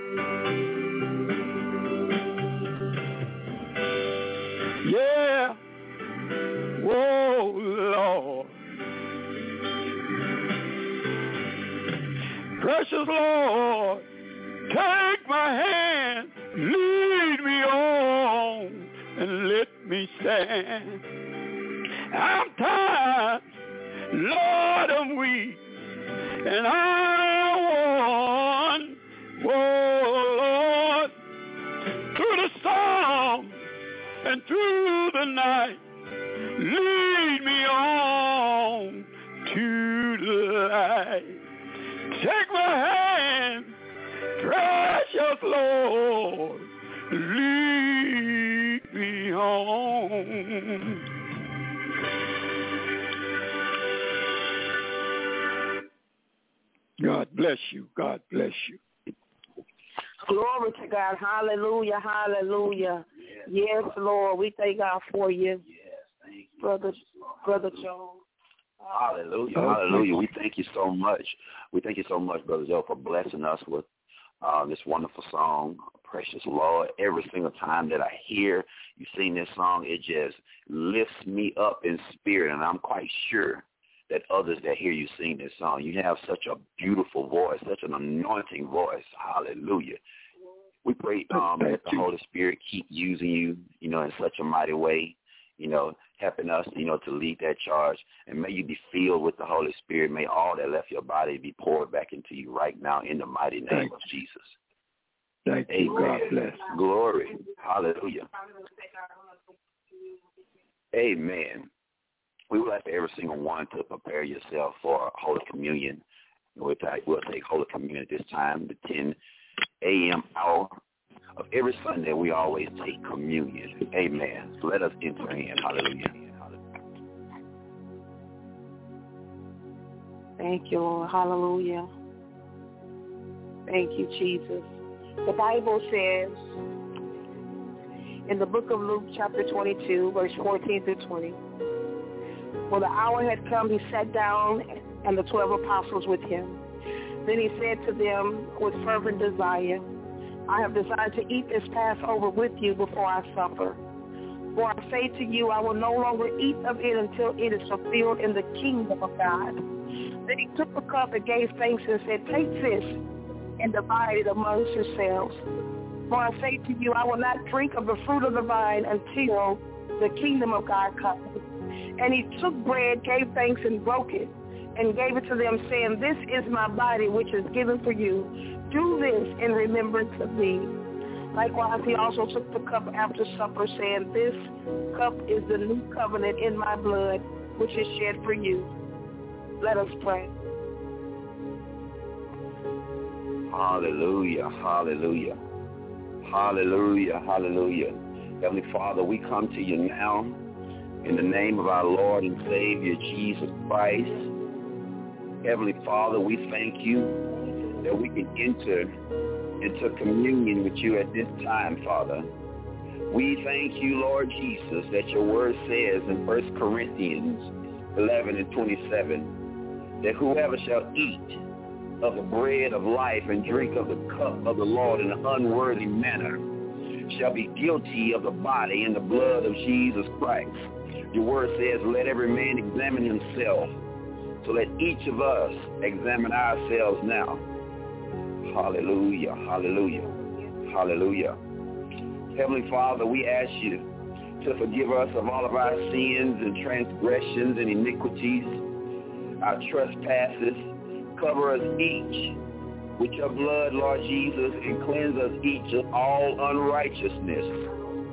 Yeah, whoa, Lord. Precious Lord, take my hand, lead me on, and let me stand. I'm tired, Lord, I'm weak, and I want, oh Lord, through the storm and through the night, lead me on to the light. Take my hand, precious Lord, lead me home. God bless you. God bless you. Glory to God. Hallelujah. Hallelujah. Yes, Lord. We thank God for you. Yes, thank you. Brother, Brother Joe. Hallelujah. Hallelujah. We thank you so much. We thank you so much, Brother Joe, for blessing us with uh, this wonderful song, Precious Lord. Every single time that I hear you sing this song, it just lifts me up in spirit, and I'm quite sure that others that hear you sing this song, you have such a beautiful voice, such an anointing voice. Hallelujah. We pray um, that the Holy Spirit keep using you, you know, in such a mighty way, you know, helping us, you know, to lead that charge. And may you be filled with the Holy Spirit. May all that left your body be poured back into you right now in the mighty name Thank of Jesus. Thank you. God bless. Glory. Hallelujah. Amen. We would like for every single one to prepare yourself for Holy Communion. We'll take, we'll take Holy Communion at this time, the ten a.m. hour of every Sunday. We always take communion. Amen. So let us enter in. Hallelujah. Thank you, Lord. Hallelujah. Thank you, Jesus. The Bible says in the book of Luke, chapter twenty-two, verse fourteen through twenty, when the hour had come, he sat down and the twelve apostles with him. Then he said to them with fervent desire, I have desired to eat this Passover with you before I suffer. For I say to you, I will no longer eat of it until it is fulfilled in the kingdom of God. Then he took the cup and gave thanks and said, take this and divide it amongst yourselves. For I say to you, I will not drink of the fruit of the vine until the kingdom of God comes. And he took bread, gave thanks, and broke it, and gave it to them, saying, this is my body, which is given for you. Do this in remembrance of me. Likewise, he also took the cup after supper, saying, this cup is the new covenant in my blood, which is shed for you. Let us pray. Hallelujah, hallelujah, hallelujah, hallelujah. Heavenly Father, we come to you now in the name of our Lord and Savior, Jesus Christ. Heavenly Father, we thank you that we can enter into communion with you at this time, Father. We thank you, Lord Jesus, that your word says in First Corinthians eleven and twenty-seven, that whoever shall eat of the bread of life and drink of the cup of the Lord in an unworthy manner shall be guilty of the body and the blood of Jesus Christ. Your word says, let every man examine himself. So let each of us examine ourselves now. Hallelujah, hallelujah, hallelujah. Heavenly Father, we ask you to forgive us of all of our sins and transgressions and iniquities, our trespasses. Cover us each with your blood, Lord Jesus, and cleanse us each of all unrighteousness.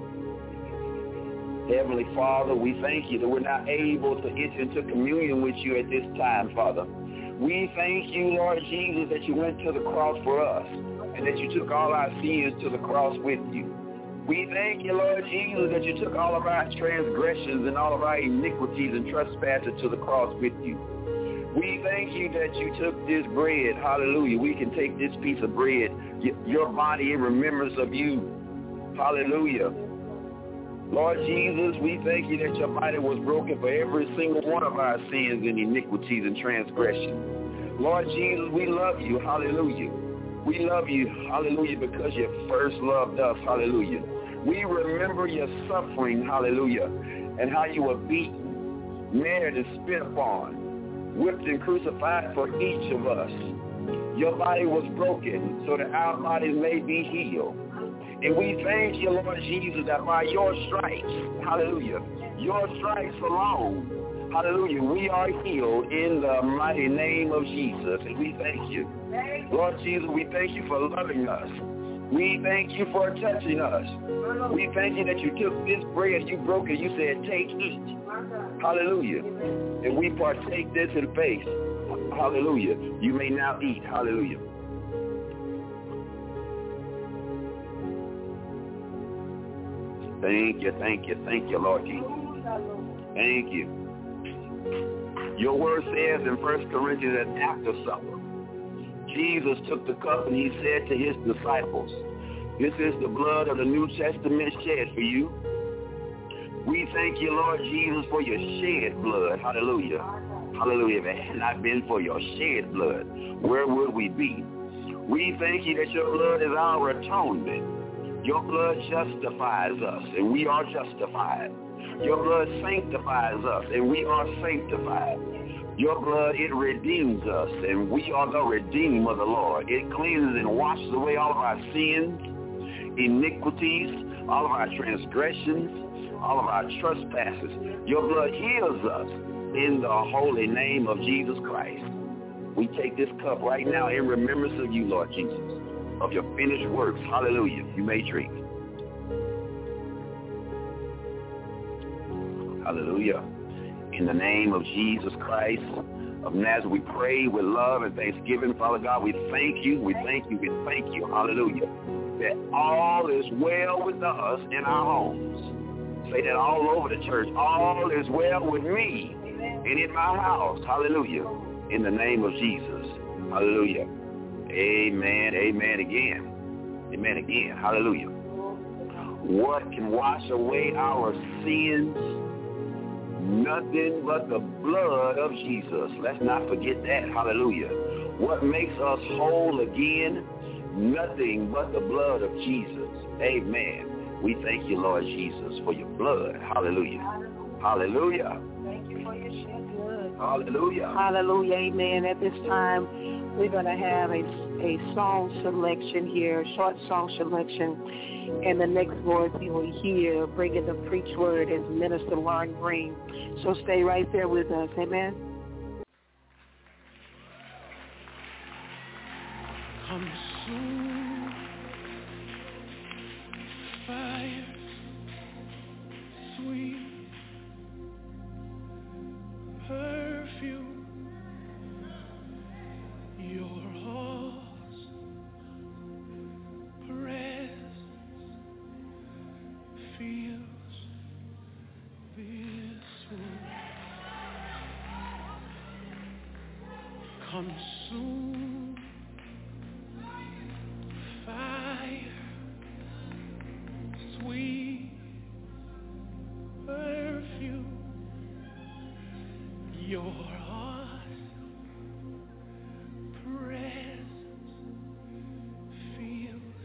Heavenly Father, we thank you that we're not able to enter into communion with you at this time, Father. We thank you, Lord Jesus, that you went to the cross for us and that you took all our sins to the cross with you. We thank you, Lord Jesus, that you took all of our transgressions and all of our iniquities and trespasses to the cross with you. We thank you that you took this bread. Hallelujah. We can take this piece of bread, your body in remembrance of you. Hallelujah. Lord Jesus, we thank you that your body was broken for every single one of our sins and iniquities and transgressions. Lord Jesus, we love you. Hallelujah. We love you. Hallelujah, because you first loved us. Hallelujah. We remember your suffering. Hallelujah. And how you were beaten, marred and spit upon, whipped and crucified for each of us. Your body was broken so that our bodies may be healed. And we thank you, Lord Jesus, that by your stripes, hallelujah, your stripes alone, hallelujah, we are healed in the mighty name of Jesus. And we thank you. Lord Jesus, we thank you for loving us. We thank you for touching us. We thank you that you took this bread, you broke it, you said, take, eat. Hallelujah. And we partake this in faith. Hallelujah. You may now eat. Hallelujah. Thank you, thank you, thank you, Lord Jesus. Thank you. Your word says in First Corinthians that after supper, Jesus took the cup and he said to his disciples, this is the blood of the New Testament shed for you. We thank you, Lord Jesus, for your shed blood. Hallelujah. Hallelujah. If it had not been for your shed blood, where would we be? We thank you that your blood is our atonement. Your blood justifies us, and we are justified. Your blood sanctifies us, and we are sanctified. Your blood, it redeems us, and we are the redeemed of the Lord. It cleanses and washes away all of our sins, iniquities, all of our transgressions, all of our trespasses. Your blood heals us in the holy name of Jesus Christ. We take this cup right now in remembrance of you, Lord Jesus, of your finished works. Hallelujah. You may drink. Hallelujah. In the name of Jesus Christ of Nazareth, we pray with love and thanksgiving. Father God, we thank you, we thank you, we thank you, hallelujah, that all is well with us in our homes. Say that all over the church. All is well with me and in my house. Hallelujah. In the name of Jesus. Hallelujah. Amen. Amen again. Amen again. Hallelujah. What can wash away our sins? Nothing but the blood of Jesus. Let's not forget that. Hallelujah. What makes us whole again? Nothing but the blood of Jesus. Amen. We thank you, Lord Jesus, for your blood. Hallelujah. Hallelujah. Thank you for your shed blood. Hallelujah. Hallelujah. Amen. At this time, we're going to have a, a song selection here, short song selection. And the next voice you will hear bringing the preach word is Minister Lauren Green. So stay right there with us. Amen. Consume fire, sweet perfume, your heart's presence feels this room. Consume fire, sweet perfume, your heart's presence fills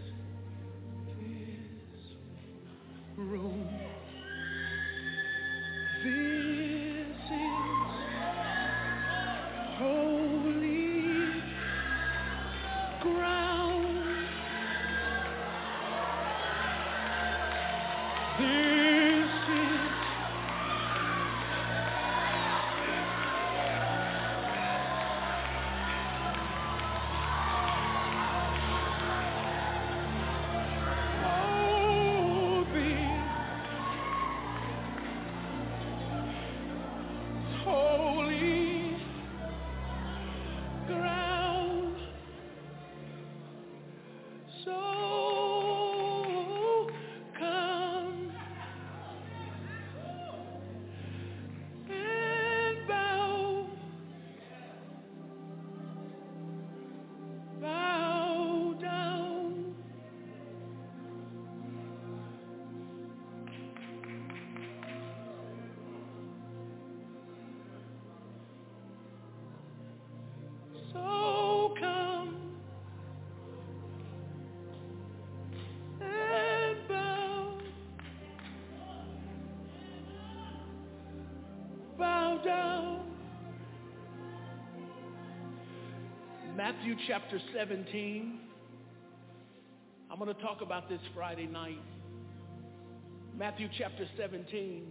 this room. This is holy ground. This is oh, this holy ground. So come and bow, bow down. So come and bow, bow down. Matthew chapter seventeen. I'm going to talk about this Friday night. Matthew chapter seventeen.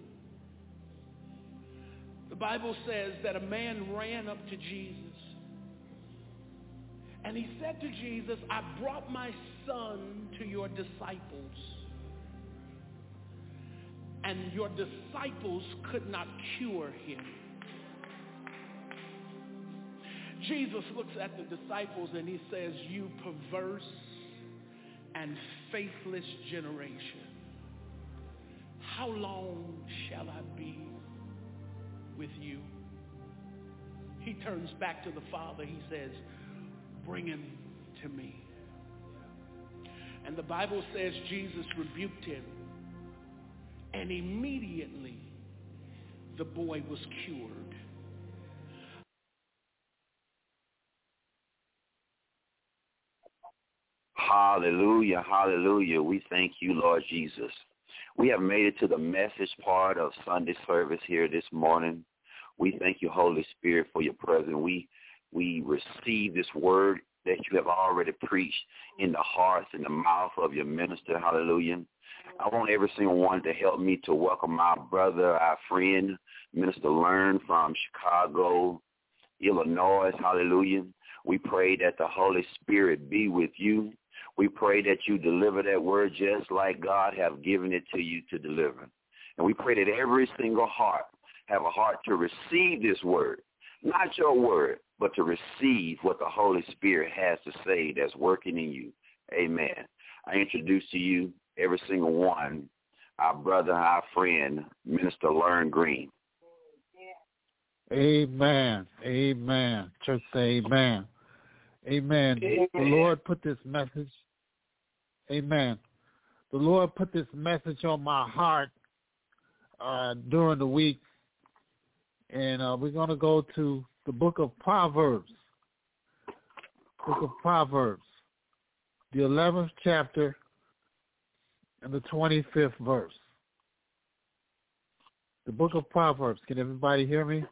The Bible says that a man ran up to Jesus and he said to Jesus, I brought my son to your disciples, and your disciples could not cure him. Jesus looks at the disciples and he says, you perverse and faithless generation, how long shall I be with you? He turns back to the Father. He says, bring him to me. And the Bible says Jesus rebuked him, and immediately the boy was cured. Hallelujah, hallelujah. We thank you, Lord Jesus. We have made it to the message part of Sunday service here this morning. We thank you, Holy Spirit, for your presence. We we receive this word that you have already preached in the hearts and the mouth of your minister. Hallelujah. I want every single one to help me to welcome our brother, our friend, Minister Learn from Chicago, Illinois. Hallelujah. We pray that the Holy Spirit be with you. We pray that you deliver that word just like God have given it to you to deliver. And we pray that every single heart have a heart to receive this word, not your word, but to receive what the Holy Spirit has to say that's working in you. Amen. I introduce to you every single one, our brother, our friend, Minister Learn Green. Amen. Amen. Church say amen. Amen. Amen. The Lord put this message. Amen. The Lord put this message on my heart uh, during the week. And uh, we're going to go to the book of Proverbs. Book of Proverbs, the eleventh chapter and the twenty-fifth verse. The book of Proverbs. Can everybody hear me?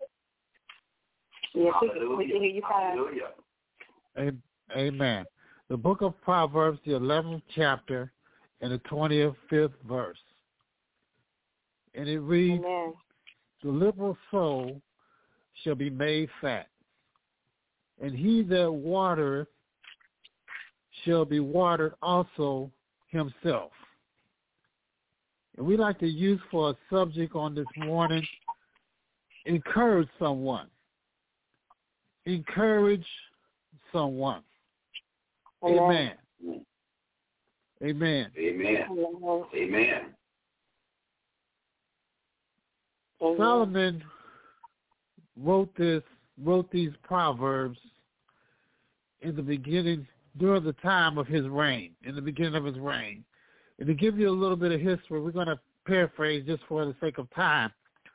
Yes, we can, we can hear you fine. Hallelujah. Amen. The book of Proverbs, the eleventh chapter and the twenty-fifth verse. And it reads, Amen. the liberal soul shall be made fat, and he that watereth shall be watered also himself. And we like to use for a subject on this morning, encourage someone. Encourage someone. Amen. Amen. Amen. Amen. Amen. Solomon wrote this, wrote these proverbs in the beginning, during the time of his reign, in the beginning of his reign. And to give you a little bit of history, we're going to paraphrase just for the sake of time.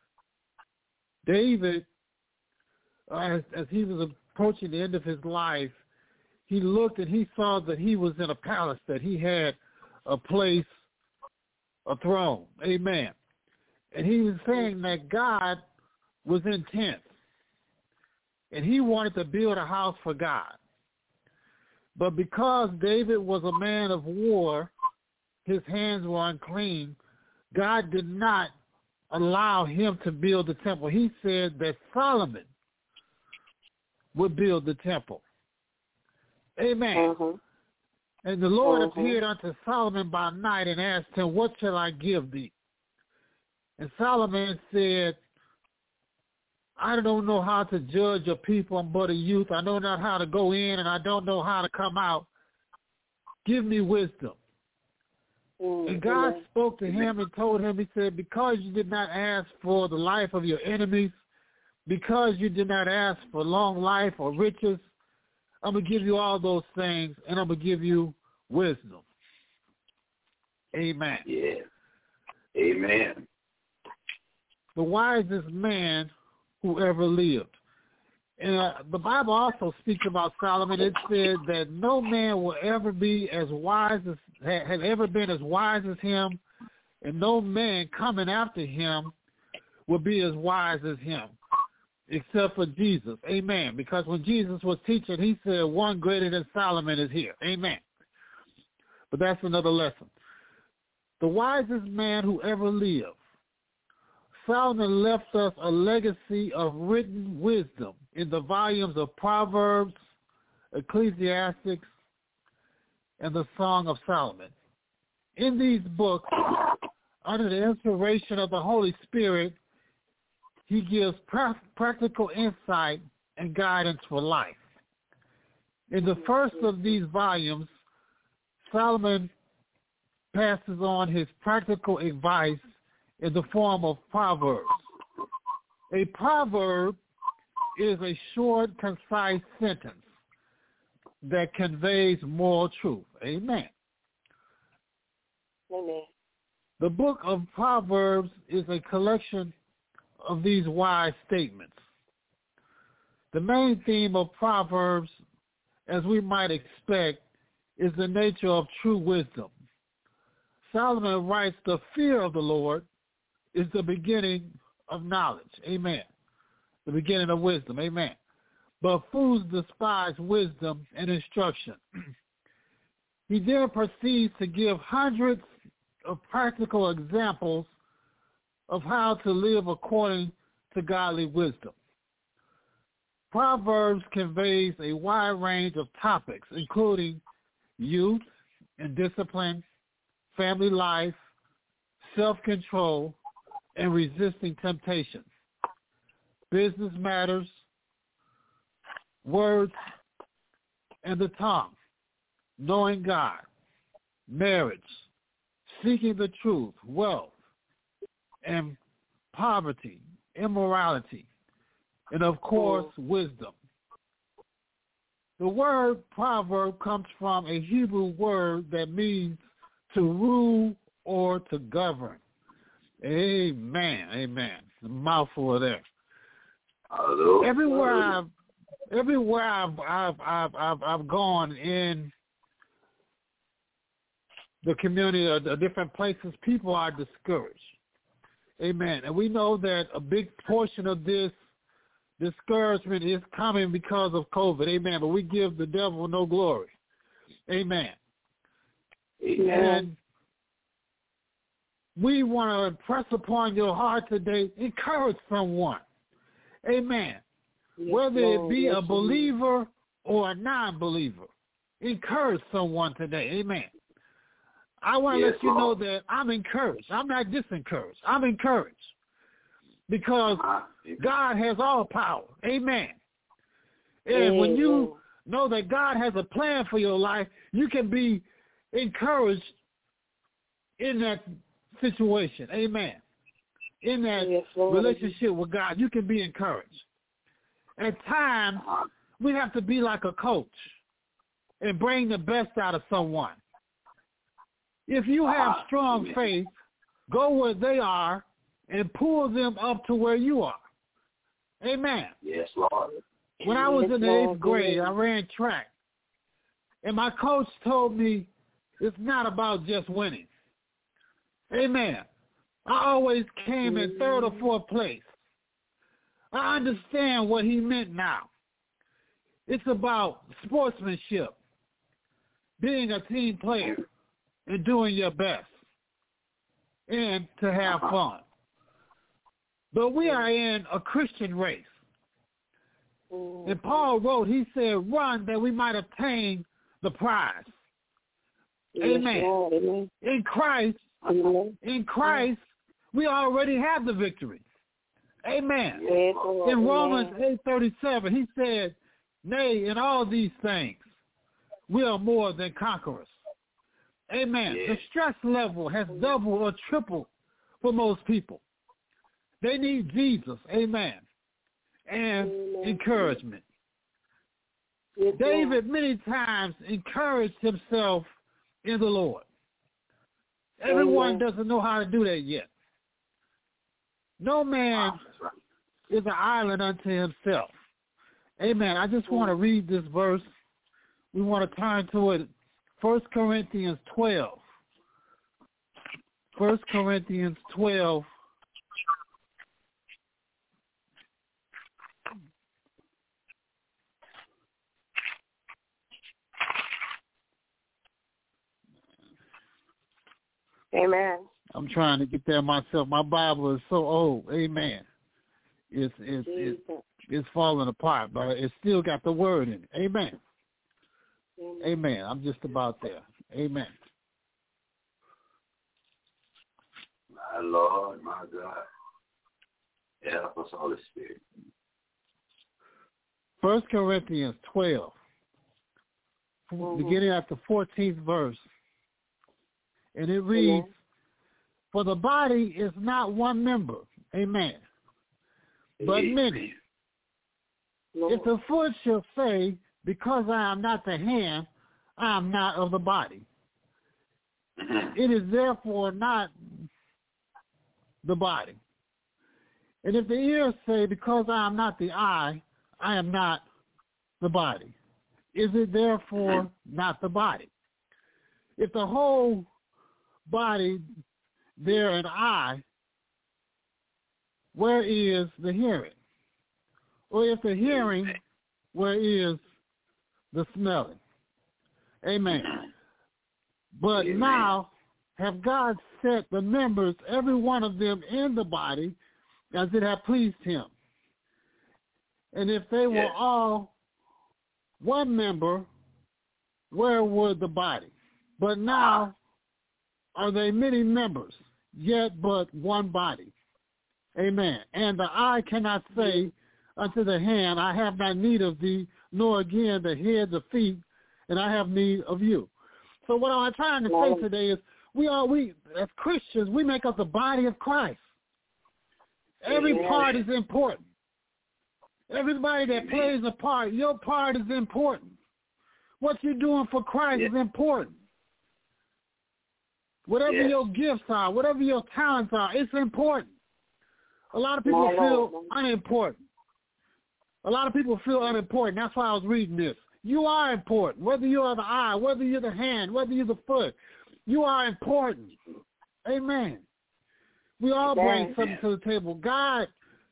David, uh, as, as he was approaching the end of his life, he looked and he saw that he was in a palace, that he had a place, a throne. Amen. And he was saying that God was intent. And he wanted to build a house for God. But because David was a man of war, his hands were unclean, God did not allow him to build the temple. He said that Solomon would build the temple. Amen. Mm-hmm. And the Lord Mm-hmm. appeared unto Solomon by night and asked him, what shall I give thee? And Solomon said, I don't know how to judge a people. I'm but a youth. I know not how to go in, and I don't know how to come out. Give me wisdom. Mm-hmm. And God spoke to him and told him, he said, because you did not ask for the life of your enemies, because you did not ask for long life or riches, I'm going to give you all those things, and I'm going to give you wisdom. Amen. Yeah. Amen. The wisest man who ever lived. And uh, the Bible also speaks about Solomon. It said that no man will ever be as wise as, had ever been as wise as him, and no man coming after him will be as wise as him, except for Jesus. Amen. Because when Jesus was teaching, he said, one greater than Solomon is here. Amen. But that's another lesson. The wisest man who ever lived. Solomon left us a legacy of written wisdom in the volumes of Proverbs, Ecclesiastics, and the Song of Solomon. In these books, under the inspiration of the Holy Spirit, he gives pra- practical insight and guidance for life. In the first of these volumes, Solomon passes on his practical advice in the form of proverbs. A proverb is a short, concise sentence that conveys moral truth. Amen. Amen. The book of Proverbs is a collection of these wise statements. The main theme of Proverbs, as we might expect, is the nature of true wisdom. Solomon writes, the fear of the Lord is the beginning of knowledge. Amen. The beginning of wisdom. Amen. But fools despise wisdom and instruction. He then proceeds to give hundreds of practical examples of how to live according to godly wisdom. Proverbs conveys a wide range of topics, including youth and discipline, family life, self-control, and resisting temptation, business matters, words, and the tongue, knowing God, marriage, seeking the truth, wealth, and poverty, immorality, and of course, wisdom. The word proverb comes from a Hebrew word that means to rule or to govern. Amen. Amen. A mouthful there. Hello. Everywhere I've everywhere I've I've I've I've, I've gone in the community or the different places, people are discouraged. Amen. And we know that a big portion of this discouragement is coming because of COVID. Amen. But we give the devil no glory. Amen. Amen. And we want to impress upon your heart today, encourage someone. Amen. Yes, Whether Lord. it be Yes, a believer or a non-believer, encourage someone today. Amen. I want to Yes, let you know Lord. that I'm encouraged. I'm not disencouraged. I'm encouraged because God has all power. Amen. And when you know that God has a plan for your life, you can be encouraged in that situation. Amen. In that Yes, Lord. relationship with God, you can be encouraged. At times, we have to be like a coach and bring the best out of someone. If you have strong faith, go where they are and pull them up to where you are. Amen. Yes, Lord. When I was Yes, in the Lord. eighth grade, I ran track. And my coach told me it's not about just winning. Amen. I always came in third or fourth place. I understand what he meant now. It's about sportsmanship, being a team player, and doing your best, and to have fun. But we are in a Christian race. And Paul wrote, he said, run that we might obtain the prize. Yes, Amen. Lord. Amen. In Christ, Amen. in Christ, we already have the victory. Amen. Yes, Lord. In Romans Amen. eight thirty-seven, he said, nay, in all these things, we are more than conquerors. Amen. Yes. The stress level has doubled or tripled for most people. They need Jesus. Amen. And Amen. encouragement. Yes, David many times encouraged himself in the Lord. Everyone Amen. doesn't know how to do that yet. No man is an island unto himself. Amen. I just want to read this verse. We want to turn to it. First Corinthians twelve. First Corinthians twelve. Amen. I'm trying to get there myself. My Bible is so old. Amen. It's it's it's, it's falling apart, but it's still got the word in it. Amen. Amen. Amen. I'm just about there. Amen. My Lord, my God. Help us, Holy Spirit. First Corinthians twelve, mm-hmm. beginning at the fourteenth verse. And it reads, mm-hmm. For the body is not one member, amen, but amen. many. Lord. If the foot shall say, because I am not the hand, I am not of the body. Mm-hmm. It is therefore not the body. And if the ear say, because I am not the eye, I am not the body. Is it therefore mm-hmm. not the body? If the whole body there an eye, where is the hearing? Or if the hearing, where is the smelling? Amen. But Amen. Now have God set the members, every one of them, in the body as it had pleased him. And if they were yes. all one member, where were the body? But now are they many members, yet but one body. Amen. And the eye cannot say unto the hand, I have not need of thee, nor again the head, the feet, and I have need of you. So what I'm trying to say today is, we are, we as Christians, we make up the body of Christ. Every part is important. Everybody that plays a part, your part is important. What you're doing for Christ yeah. is important. Whatever yeah. your gifts are, whatever your talents are, it's important. A lot of people no, feel no. unimportant. A lot of people feel unimportant. That's why I was reading this. You are important. Whether you are the eye, whether you're the hand, whether you're the foot, you are important. Amen. We all bring something to the table. God,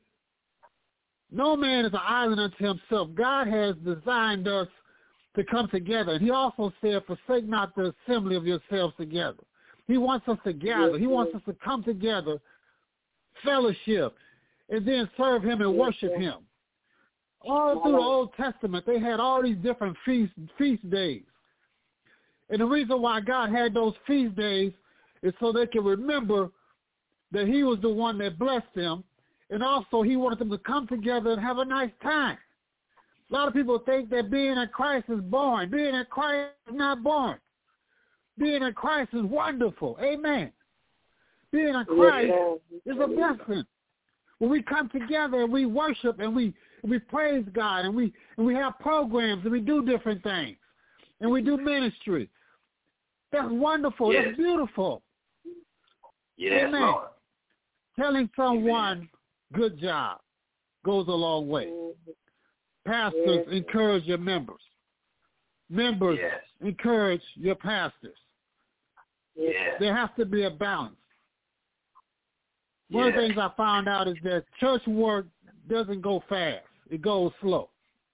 no man is an island unto himself. God has designed us to come together. And he also said, forsake not the assembly of yourselves together. He wants us to gather. He wants us to come together, fellowship, and then serve him and worship him. All through the Old Testament, they had all these different feast, feast days. And the reason why God had those feast days is so they can remember that he was the one that blessed them, and also he wanted them to come together and have a nice time. A lot of people think that being in Christ is boring. Being in Christ is not boring. Being in Christ is wonderful. Amen. Being in Christ is a blessing. When we come together and we worship and we and we praise God and we and we have programs and we do different things and we do ministry, that's wonderful. Yes. That's beautiful. Yes, Amen. Lord. Telling someone Amen. Good job goes a long way. Pastors yes. encourage your members. Members yes. encourage your pastors. Yes. There has to be a balance. One yes. of the things I found out is that church work doesn't go fast. It goes slow.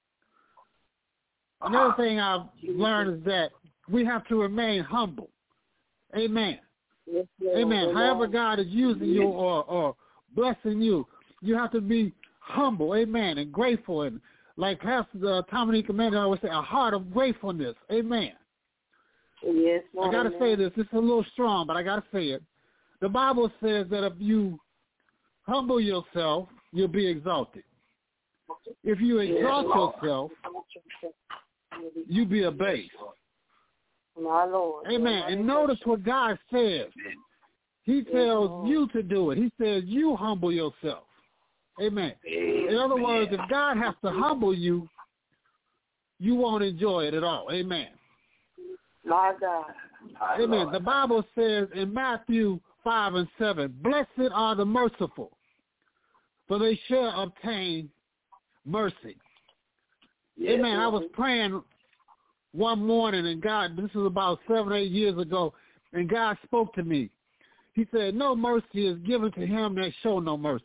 Another uh-huh. thing I've learned is that we have to remain humble. Amen. Yes, Amen. However God is using you or, or blessing you, you have to be humble. Amen. And grateful. And like Pastor uh, Dominique Amanda always say, a heart of gratefulness. Amen. Yes, I got to say this. It's a little strong, but I got to say it. The Bible says that if you humble yourself, you'll be exalted. If you exalt yes, yourself, you be abased. My Lord. Amen. And notice what God says. He tells yes, you to do it. He says you humble yourself. Amen. In other words, if God has to humble you, you won't enjoy it at all. Amen. My God. My Amen. Lord. The Bible says in Matthew five and seven, blessed are the merciful, for they shall obtain mercy. Yes, Amen. Lord. I was praying one morning, and God, this was about seven, eight years ago, and God spoke to me. He said, no mercy is given to him that show no mercy.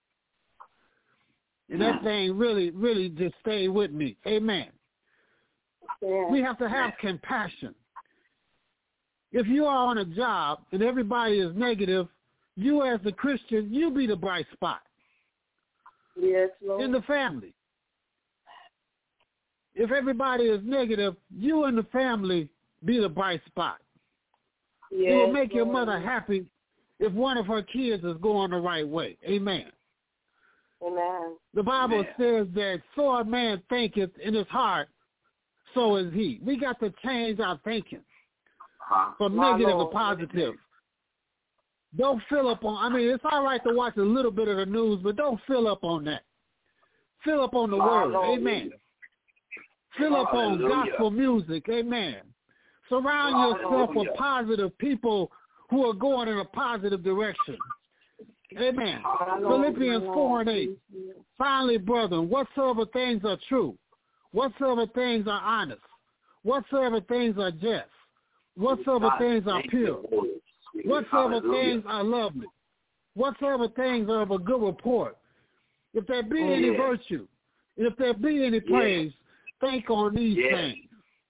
And that thing really, really just stayed with me. Amen. Yeah. We have to have compassion. If you are on a job and everybody is negative, you as the Christian, you be the bright spot. Yes, Lord. In the family. If everybody is negative, you and the family be the bright spot. Yes, it will make your Lord. mother happy if one of her kids is going the right way. Amen. Amen. The Bible Amen. says that so a man thinketh in his heart, so is he. We got to change our thinking Huh? from My negative Lord. to positive. Don't fill up on, I mean, it's all right to watch a little bit of the news, but don't fill up on that. Fill up on the My word. Lord. Amen. Fill up on Hallelujah. gospel music. Amen. Surround Hallelujah. yourself with positive people who are going in a positive direction. Amen. My Lord. Philippians My four Lord. and eight. Finally, brethren, whatsoever things are true, whatsoever things are honest, whatsoever things are just, whatsoever things are Thank pure, you, Lord. whatsoever Hallelujah. things are lovely, whatsoever things are of a good report, if there be any Yes. virtue, if there be any praise, think on these Yes. things.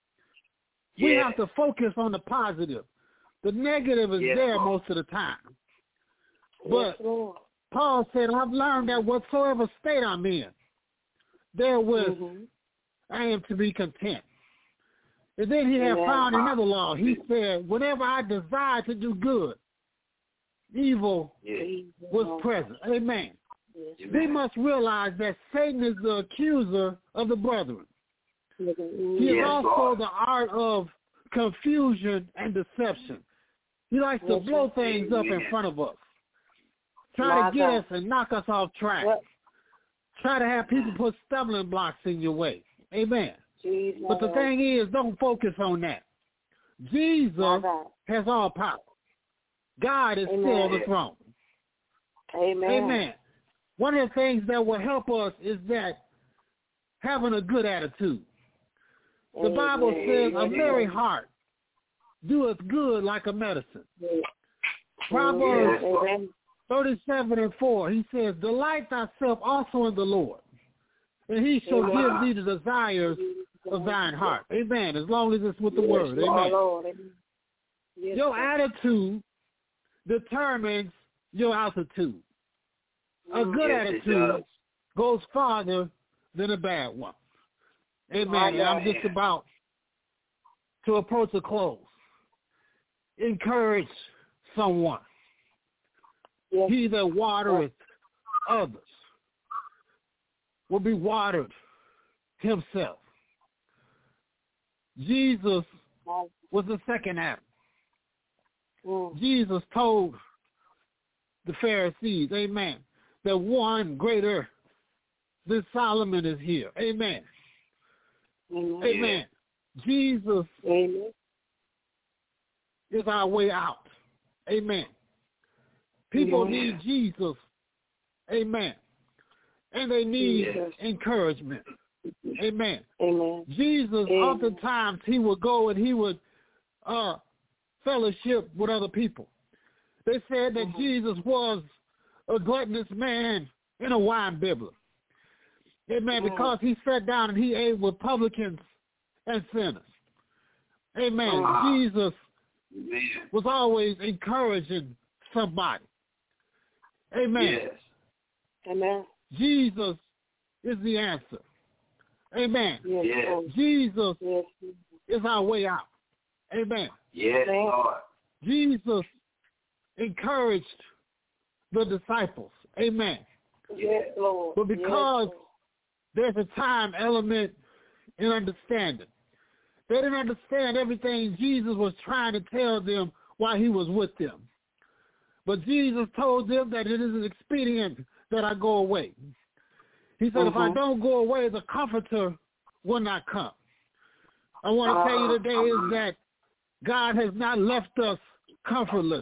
We Yes. have to focus on the positive. The negative is Yes, there Lord. most of the time. But Yes, Lord. Paul said, I've learned that whatsoever state I'm in, therewith Mm-hmm. I am to be content. And then he had Amen. found another law. He said, whenever I desire to do good, evil Yes. was present. Amen. Yes. We must realize that Satan is the accuser of the brethren. He is Yes, also Lord. the art of confusion and deception. He likes to Yes, blow things up in Amen. front of us, try My to get God. us and knock us off track, Yep. try to have people put stumbling blocks in your way. Amen. Jesus. But the thing is, don't focus on that. Jesus My God. has all power. God is still on the Amen. throne. Amen. Amen. One of the things that will help us is that having a good attitude. The Bible says a merry heart doeth good like a medicine. Proverbs Amen. thirty-seven and four, he says, delight thyself also in the Lord, and he shall Amen. give thee the desires of thine heart. Amen. As long as it's with the Yes, word. my Amen. Lord. Amen. Yes, Your sir. attitude determines your altitude. A good Yes, it attitude does. goes farther than a bad one. Amen. My And I'm God. just about to approach a close. Encourage someone. Yes. He that watereth others will be watered himself. Jesus was the second Adam. Mm. Jesus told the Pharisees, amen, that one greater than Solomon is here. Amen. Amen. Amen. Jesus Amen. is our way out. Amen. People Amen. need Jesus. Amen. And they need Yes. encouragement. Amen. Amen. Jesus, Amen. oftentimes, he would go and he would uh, fellowship with other people. They said that Mhm. Jesus was a gluttonous man and a wine bibbler. Amen. Mhm. Because he sat down and he ate with publicans and sinners. Amen. Ah. Jesus Amen. was always encouraging somebody. Amen. Yes. Amen. Jesus is the answer. Amen. Yes. Yes. Lord. Jesus Yes. is our way out. Amen. Yes, Amen. Lord. Jesus encouraged the disciples. Amen. Yes, Lord. But because yes, Lord. there's a time element in understanding, they didn't understand everything Jesus was trying to tell them while he was with them. But Jesus told them that it is expedient that I go away. He said, if I Mhm. don't go away, the Comforter will not come. I want to tell you today is that God has not left us comfortless.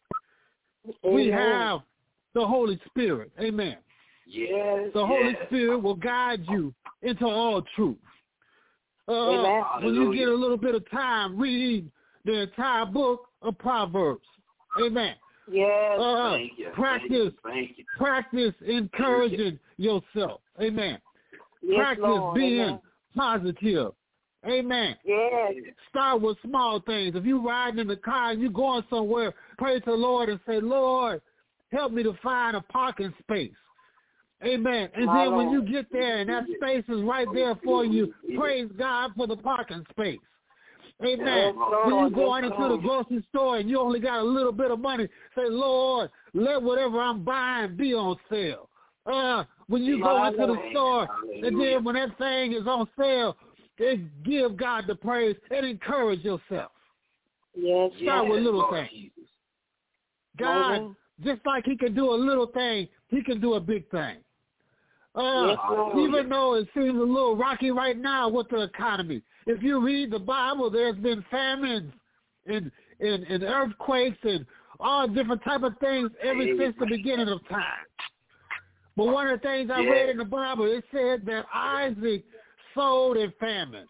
We Amen. have the Holy Spirit. Amen. Yes. The Holy yes. Spirit will guide you into all truth. Uh, Amen. when you Hallelujah. get a little bit of time, read the entire book of Proverbs. Amen. Yes. Uh, Thank you. practice, Thank you. practice encouraging yourself. Amen. Yes, Practice Lord. being Amen. positive. Amen. Yes. Start with small things. If you're riding in the car and you're going somewhere, pray to the Lord and say, Lord, help me to find a parking space. Amen. And My then when you Lord. get there and that space is right there for you, praise God for the parking space. Amen. When you go into the grocery store and you only got a little bit of money, say, Lord, let whatever I'm buying be on sale. Uh, when you go into the store, and then when that thing is on sale, give God the praise and encourage yourself. Yes. Start yes. with little things. God, mm-hmm. just like he can do a little thing, he can do a big thing. Uh, yes, even though it seems a little rocky right now with the economy, if you read the Bible, there's been famines and, and, and earthquakes and all different type of things ever since the beginning of time. But one of the things I read in the Bible, it said that Isaac sowed in famine,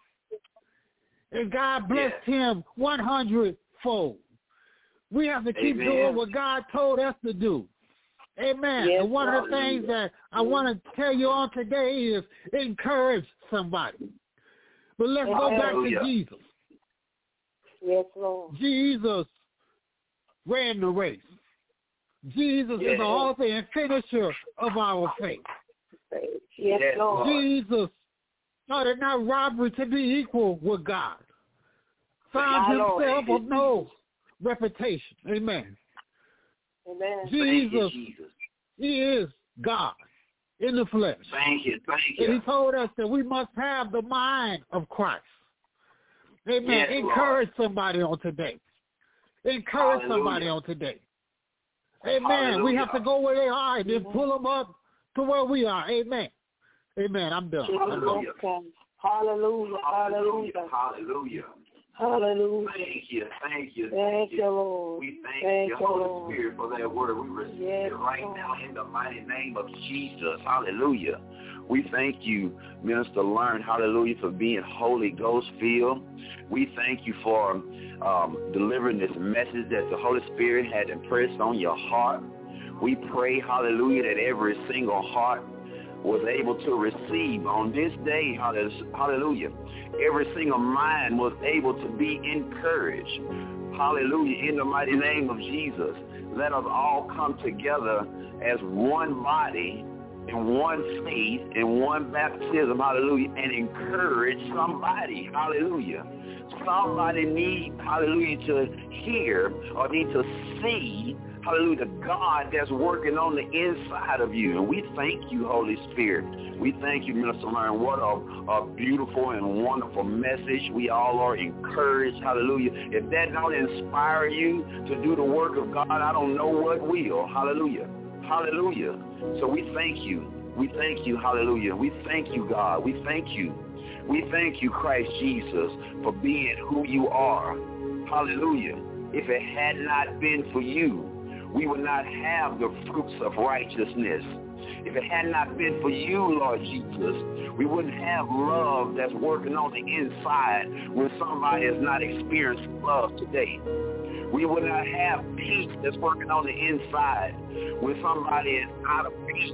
and God blessed him one hundred fold. We have to keep Amen. doing what God told us to do. Amen. Yes, and one of the things that I want to tell you on today is encourage somebody. But let's go back to Jesus. Yes, Lord. Jesus ran the race. Jesus yes. is the author and finisher of our faith. Yes, Lord. Jesus thought it not robbery to be equal with God. Found himself of no reputation. Amen. Amen. Jesus, you, Jesus, he is God in the flesh. Thank you, thank you. And he told us that we must have the mind of Christ. Amen. Yes, Encourage Lord. somebody on today. Encourage Hallelujah. somebody on today. Amen. Hallelujah. We have to go where they are and then pull them up to where we are. Amen. Amen. I'm done. Hallelujah. Hallelujah. Hallelujah. Hallelujah. Hallelujah. Thank you. Thank you. Thank you, Lord. We thank, thank you, Holy Lord. Spirit, for that word. We receive yes, it right Lord. now in the mighty name of Jesus. Hallelujah. We thank you, Minister Learn, hallelujah, for being Holy Ghost filled. We thank you for um, delivering this message that the Holy Spirit had impressed on your heart. We pray, hallelujah, that every single heart was able to receive on this day, hallelujah. Every single mind was able to be encouraged. Hallelujah. In the mighty name of Jesus, let us all come together as one body in one faith, in one baptism, hallelujah, and encourage somebody, hallelujah. Somebody need, hallelujah, to hear or need to see, hallelujah, God that's working on the inside of you. And we thank you, Holy Spirit. We thank you, Minister Learn. What a, a beautiful and wonderful message. We all are encouraged, hallelujah. If that don't inspire you to do the work of God, I don't know what will, hallelujah. Hallelujah. So we thank you. We thank you, hallelujah. We thank you, God. We thank you. We thank you, Christ Jesus, for being who you are. Hallelujah. If it had not been for you, we would not have the fruits of righteousness. If it had not been for you, Lord Jesus, we wouldn't have love that's working on the inside when somebody has not experienced love today. We would not have peace that's working on the inside when somebody is out of peace.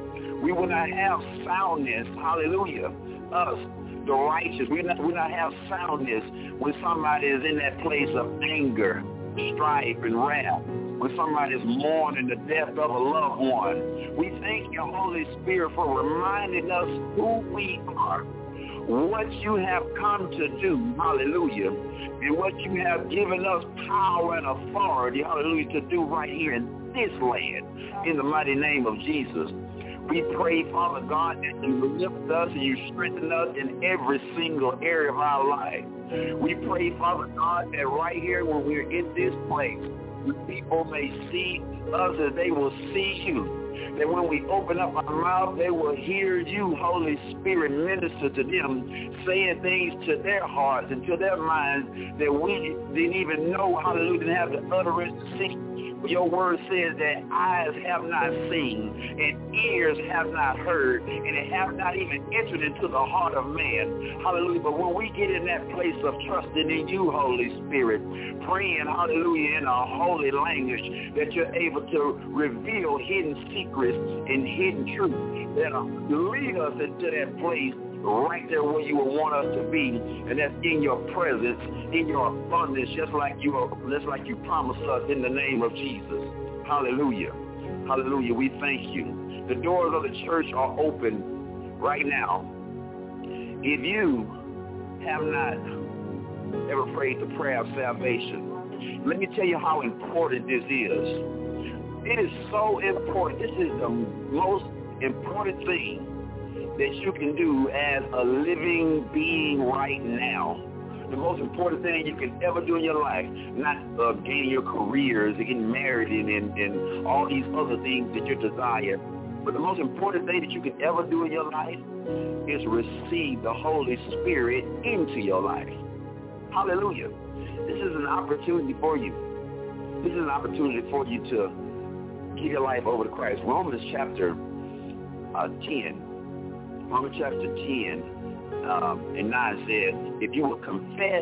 We would not have soundness, hallelujah, us, the righteous. We would not, we would not have soundness when somebody is in that place of anger, strife, and wrath. When somebody is mourning the death of a loved one. We thank you, Holy Spirit, for reminding us who we are, what you have come to do, hallelujah, and what you have given us power and authority, hallelujah, to do right here in this land, in the mighty name of Jesus. We pray, Father God, that you lift us and you strengthen us in every single area of our life. We pray, Father God, that right here when we're in this place, people may see us as they will see you. That when we open up our mouth, they will hear you, Holy Spirit, minister to them, saying things to their hearts and to their minds that we didn't even know, hallelujah, didn't have the utterance to see. Your word says that eyes have not seen and ears have not heard and it have not even entered into the heart of man. Hallelujah. But when we get in that place of trusting in you, Holy Spirit, praying, hallelujah, in a holy language, that you're able to reveal hidden secrets and hidden truths that lead us into that place right there where you would want us to be, and that's in your presence, in your abundance, just like you are, just like you promised us in the name of Jesus. Hallelujah. Hallelujah. We thank you. The doors of the church are open right now. If you have not ever prayed the prayer of salvation, let me tell you how important this is. It is so important. This is the most important thing that you can do as a living being right now. The most important thing you can ever do in your life, not uh, gaining your careers and getting married and, and, and all these other things that you desire, but the most important thing that you can ever do in your life is receive the Holy Spirit into your life. Hallelujah. This is an opportunity for you. This is an opportunity for you to give your life over to Christ. Romans chapter uh, ten. Romans chapter ten um, and nine says, if you will confess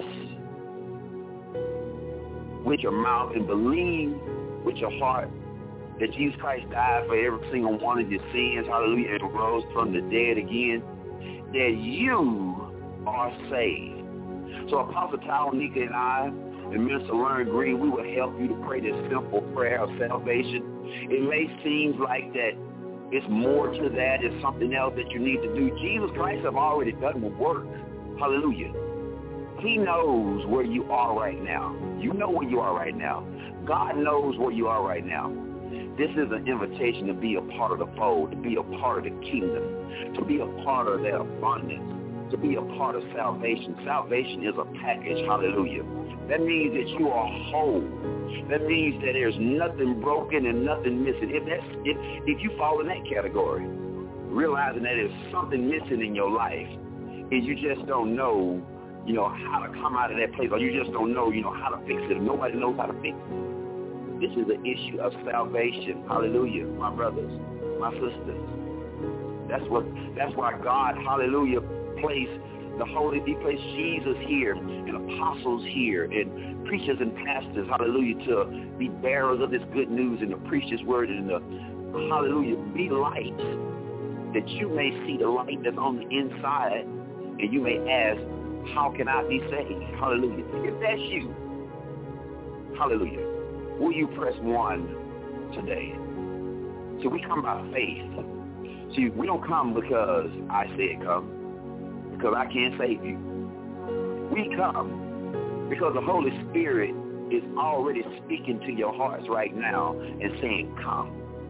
with your mouth and believe with your heart that Jesus Christ died for every single one of your sins, hallelujah, and rose from the dead again, that you are saved. So Apostle Tawanika and I and Minister Lauren Green, we will help you to pray this simple prayer of salvation. It may seem like that it's more to that, it's something else that you need to do. Jesus Christ have already done the work. Hallelujah. He knows where you are right now. You know where you are right now. God knows where you are right now. This is an invitation to be a part of the fold, to be a part of the kingdom, to be a part of that abundance, to be a part of salvation. Salvation is a package, hallelujah. That means that you are whole. That means that there's nothing broken and nothing missing. If that's if, if you fall in that category, realizing that there's something missing in your life, and you just don't know, you know, how to come out of that place, or you just don't know, you know, how to fix it. Nobody knows how to fix it. This is an issue of salvation. Hallelujah, my brothers, my sisters. That's what. That's why God, hallelujah, placed the Holy. He placed Jesus here, and apostles here, and preachers and pastors, hallelujah, to be bearers of this good news and to preach this word and to, hallelujah, be lights, that you may see the light that's on the inside, and you may ask, how can I be saved? Hallelujah. If that's you, hallelujah, will you press one today? See, we come by faith. See, we don't come because I said come, because I can't save you. We come because the Holy Spirit is already speaking to your hearts right now and saying, come.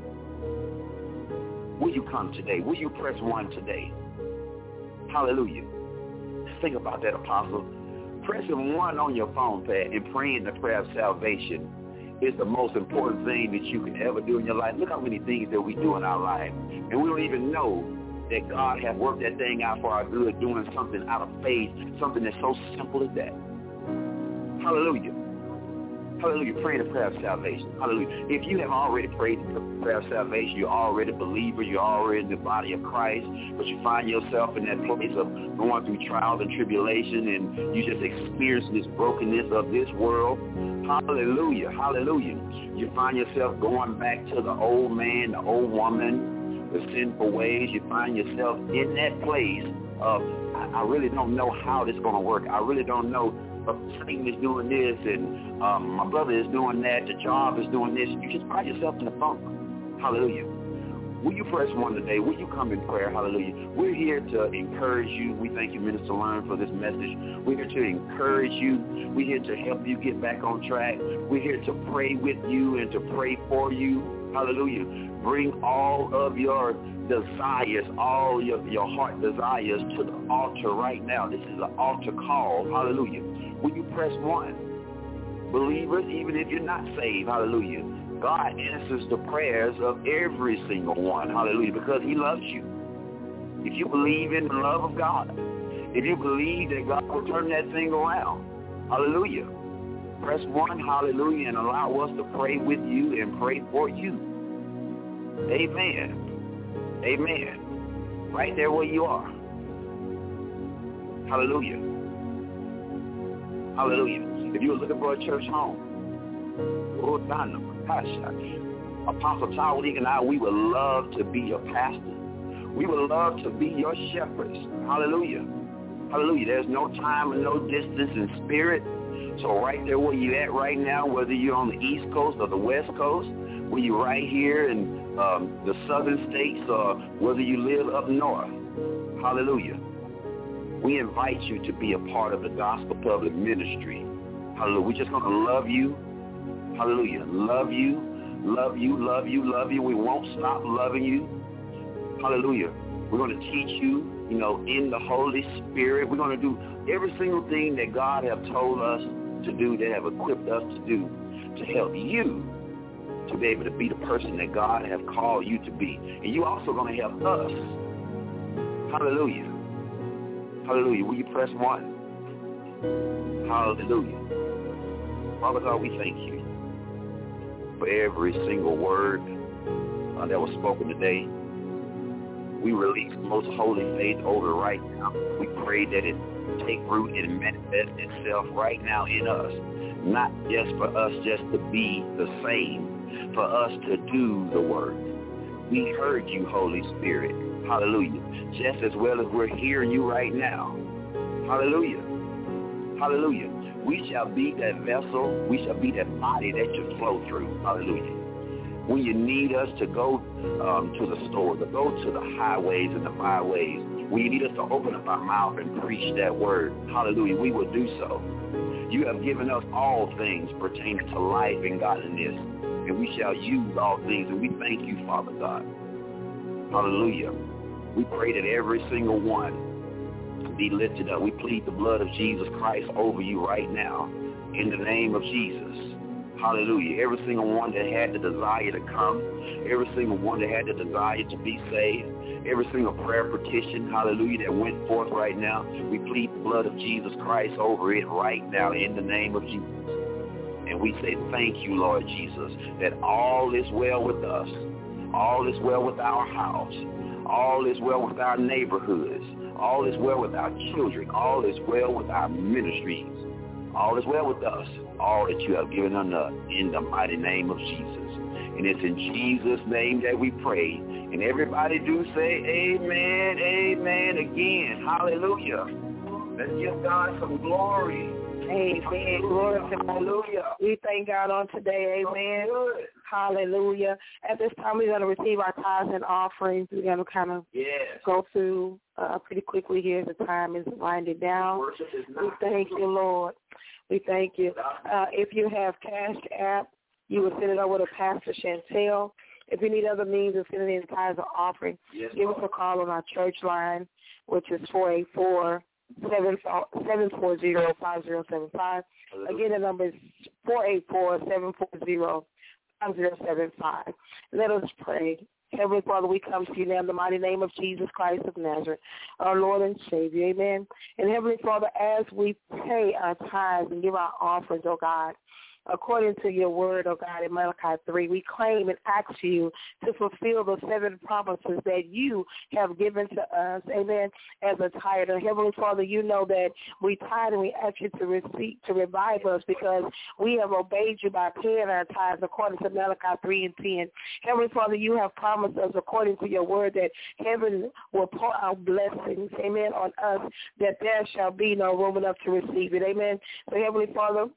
Will you come today? Will you press one today? Hallelujah. Think about that, Apostle. Pressing one on your phone pad and praying the prayer of salvation is the most important thing that you can ever do in your life. Look how many things that we do in our life, and we don't even know that God has worked that thing out for our good, doing something out of faith, something that's so simple as that. Hallelujah. Hallelujah. Praying the prayer of salvation. Hallelujah. If you have already prayed the prayer of salvation, you're already a believer, you're already in the body of Christ, but you find yourself in that place of going through trials and tribulation, and you just experience this brokenness of this world. Hallelujah. Hallelujah. You find yourself going back to the old man, the old woman, the sinful ways. You find yourself in that place of, I, I really don't know how this is going to work. I really don't know. But Satan is doing this, and um, my brother is doing that, the job is doing this. You just find yourself in the funk. Hallelujah. Will you press one today? Will you come in prayer? Hallelujah. We're here to encourage you. We thank you, Minister Lauren, for this message. We're here to encourage you. We're here to help you get back on track. We're here to pray with you and to pray for you. Hallelujah. Bring all of your desires, all your, your heart desires to the altar right now. This is an altar call. Hallelujah. Will you press one? Believers, even if you're not saved, hallelujah, God answers the prayers of every single one, hallelujah, because he loves you. If you believe in the love of God, if you believe that God will turn that thing around, hallelujah, press one, hallelujah, and allow us to pray with you and pray for you. Amen. Amen. Right there where you are. Hallelujah. Hallelujah. If you were looking for a church home, Apostle Tawanika and I, we would love to be your pastor. We would love to be your shepherds. Hallelujah. Hallelujah. There's no time and no distance in spirit. So right there where you're at right now, whether you're on the East Coast or the West Coast, whether you're right here in um, the southern states or whether you live up north, hallelujah. We invite you to be a part of the Gospel Public Ministry. Hallelujah. We're just going to love you. Hallelujah. Love you, love you, love you, love you. We won't stop loving you. Hallelujah. We're going to teach you, you know, in the Holy Spirit. We're going to do every single thing that God have told us to do, that have equipped us to do, to help you to be able to be the person that God have called you to be. And you also going to help us. Hallelujah. Hallelujah. Will you press one? Hallelujah. Father God, we thank you for every single word uh, that was spoken today. We release most holy faith over right now. We pray that it take root and manifest itself right now in us, not just for us just to be the same, for us to do the work. We heard you, Holy Spirit. Hallelujah. Just as well as we're hearing you right now. Hallelujah. Hallelujah. We shall be that vessel. We shall be that body that you flow through. Hallelujah. When you need us to go um, to the store, to go to the highways and the byways, when you need us to open up our mouth and preach that word, hallelujah, we will do so. You have given us all things pertaining to life and godliness, and we shall use all things, and we thank you, Father God. Hallelujah. We pray that every single one be lifted up. We plead the blood of Jesus Christ over you right now in the name of Jesus. Hallelujah. Every single one that had the desire to come, every single one that had the desire to be saved, every single prayer petition, hallelujah, that went forth right now, we plead the blood of Jesus Christ over it right now in the name of Jesus. And we say thank you, Lord Jesus, that all is well with us, all is well with our house, all is well with our neighborhoods, all is well with our children, all is well with our ministries. All is well with us, all that you have given unto us in the mighty name of Jesus. And it's in Jesus' name that we pray. And everybody do say amen, amen again. Hallelujah. Let's give God some glory. Amen. Glory to God. Hallelujah. We thank God on today. Amen. Hallelujah. At this time, we're going to receive our tithes and offerings. We're going to kind of yes. go through uh, pretty quickly here as the time is winding down. Worship is not we thank you, Lord. We thank you. Uh, if you have Cash App, you will send it over to Pastor Chantel. If you need other means of sending in tithes or offering, yes, give us a call on our church line, which is four eight four, seven four zero, five zero seven five. Again, the number is four eight four, seven four zero, five zero seven five. Let us pray. Heavenly Father, we come to you now in the mighty name of Jesus Christ of Nazareth, our Lord and Savior. Amen. And Heavenly Father, as we pay our tithes and give our offerings, oh God, according to your word, oh God, in Malachi three, we claim and ask you to fulfill the seven promises that you have given to us, amen, as a tithe. Heavenly Father, you know that we tithe and we ask you to receive, to revive us because we have obeyed you by paying our tithes according to Malachi three and ten. Heavenly Father, you have promised us according to your word that heaven will pour out blessings, amen, on us, that there shall be no room enough to receive it, amen. So Heavenly Father,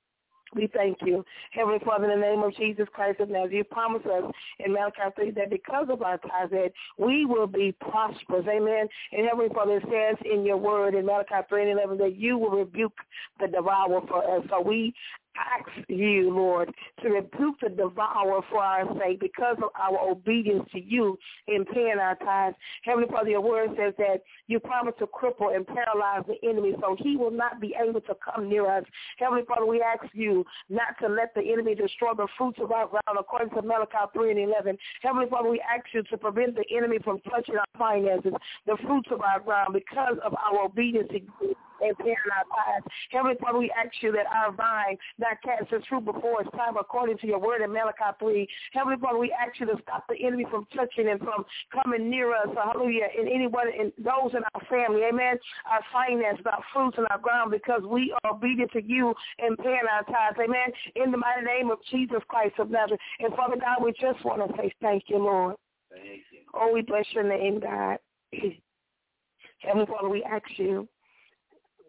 we thank you. Heavenly Father, in the name of Jesus Christ of Nazareth, you promised us in Malachi three that because of our tithes that we will be prosperous. Amen. And Heavenly Father, it says in your word in Malachi three and eleven that you will rebuke the devourer for us. So we ask you, Lord, to rebuke the devourer for our sake because of our obedience to you in paying our tithes. Heavenly Father, your word says that you promise to cripple and paralyze the enemy so he will not be able to come near us. Heavenly Father, we ask you not to let the enemy destroy the fruits of our ground according to Malachi three and eleven. Heavenly Father, we ask you to prevent the enemy from touching our finances, the fruits of our ground because of our obedience to you and paying our tithes. Heavenly Father, we ask you that our vine not cast its fruit before its time according to your word in Malachi three. Heavenly Father, we ask you to stop the enemy from touching and from coming near us, hallelujah, and anyone, and those in our family, amen, our finances, our fruits, and our ground because we are obedient to you and paying our tithes, amen, in the mighty name of Jesus Christ of Nazareth. And Father God, we just want to say thank you, Lord. Thank you. Oh, we bless your name, God. Heavenly Father, we ask you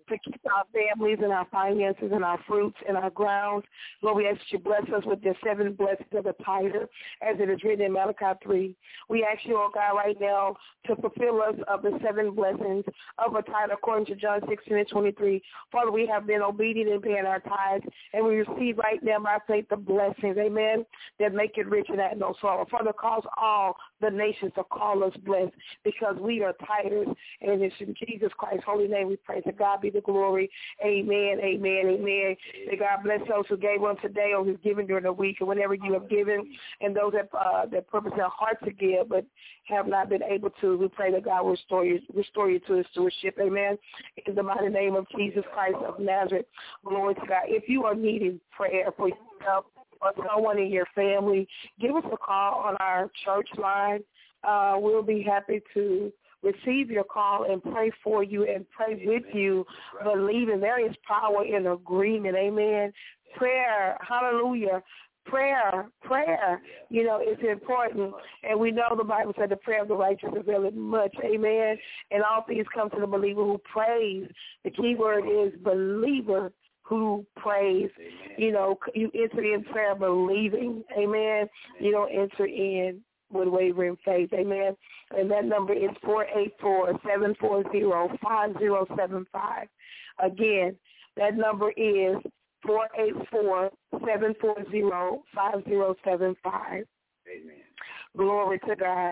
to keep our families and our finances and our fruits and our grounds. Lord, we ask that you bless us with the seven blessings of the tither, as it is written in Malachi three. We ask you, oh God, right now to fulfill us of the seven blessings of a tithe according to John sixteen and twenty-three. Father, we have been obedient in paying our tithes, and we receive right now by faith the blessings, amen, that make it rich and add no sorrow. Father, cause all the nations to call us blessed because we are tithers, and it's in Jesus Christ's holy name we pray. To God be the glory. Amen, amen, amen. May God bless those who gave on today or who's given during the week, and whenever you have given, and those that uh, that purpose their heart to give but have not been able to. We pray that God will restore you, restore you to his stewardship. Amen. In the mighty name of Jesus Christ of Nazareth. Glory to God. If you are needing prayer for yourself or someone in your family, give us a call on our church line. Uh, we'll be happy to receive your call and pray for you and pray with you, believing there is power in agreement. Amen. Prayer, hallelujah. Prayer, prayer, you know, is important. And we know the Bible said the prayer of the righteous availeth much. Amen. And all things come to the believer who prays. The key word is believer who prays. Amen. You know, you enter in prayer believing. Amen. You don't enter in with wavering faith. Amen. And that number is four eight four, seven four zero, five zero seven five. Again, that number is four eight four, seven four zero, five zero seven five. Amen. Glory to God.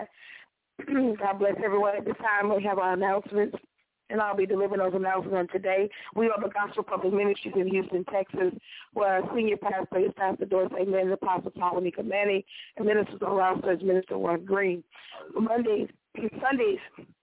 God bless everyone. At this time, we have our announcements, and I'll be delivering those announcements on today. We are the Gospel Public Ministries in Houston, Texas, where our senior pastor is Pastor Doris Amen, and Apostle Paul Nika Manny, and ministers on roster is Minister Warren Green. Mondays, Sundays,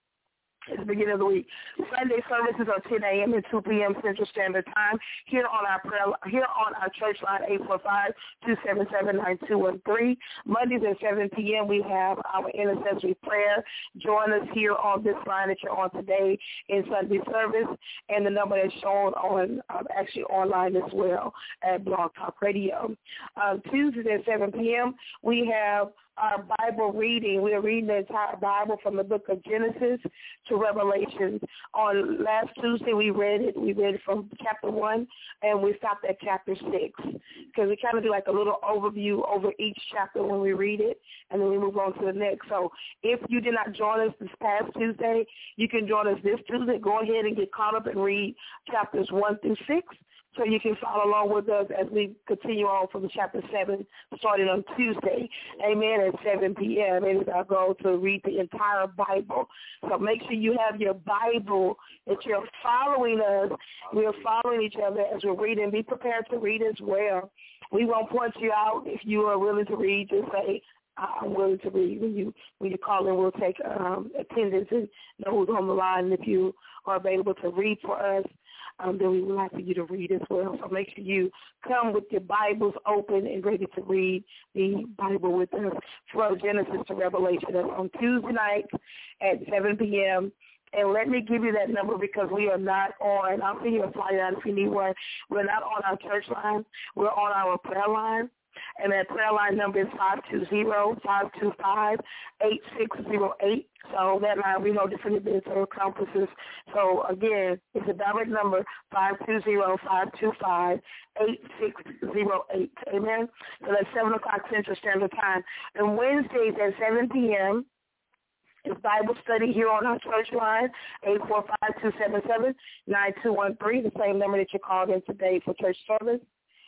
at the beginning of the week. Sunday services are ten a.m. and two p.m. Central Standard Time here on our prayer, here on our church line, eight four five, two seven seven, nine two one three. Mondays at seven p.m. we have our intercessory prayer. Join us here on this line that you're on today in Sunday service, and the number is shown on uh, actually online as well at Blog Talk Radio. Um, Tuesdays at seven p.m. we have our Bible reading. We are reading the entire Bible from the book of Genesis to Revelation. On last Tuesday, we read it. We read it from chapter one, and we stopped at chapter six because we kind of do like a little overview over each chapter when we read it, and then we move on to the next. So if you did not join us this past Tuesday, you can join us this Tuesday. Go ahead and get caught up and read chapters one through six, so you can follow along with us as we continue on from chapter seven, starting on Tuesday, amen, at seven p.m. It is our goal to read the entire Bible. So make sure you have your Bible, that you're following us. We're following each other as we're reading. Be prepared to read as well. We won't point you out. If you are willing to read, just say, I'm willing to read. When you when you call in, we'll take um, attendance and know who's on the line. If you are available to read for us, Um, then we would like for you to read as well. So make sure you come with your Bibles open and ready to read the Bible with us from Genesis to Revelation. That's on Tuesday night at seven p.m. And let me give you that number because we are not on, I'll send you a flyer out if you need one. We're not on our church line. We're on our prayer line. And that prayer line number is five two zero, five two five, eight six zero eight. So that line, we know different events or conferences. So, again, it's a direct number, five two zero, five two five, eight six zero eight. Amen? So that's seven o'clock Central Standard Time. And Wednesdays at seven p.m., it's Bible study here on our church line, eight four five, two seven seven, nine two one three, the same number that you called in today for church service.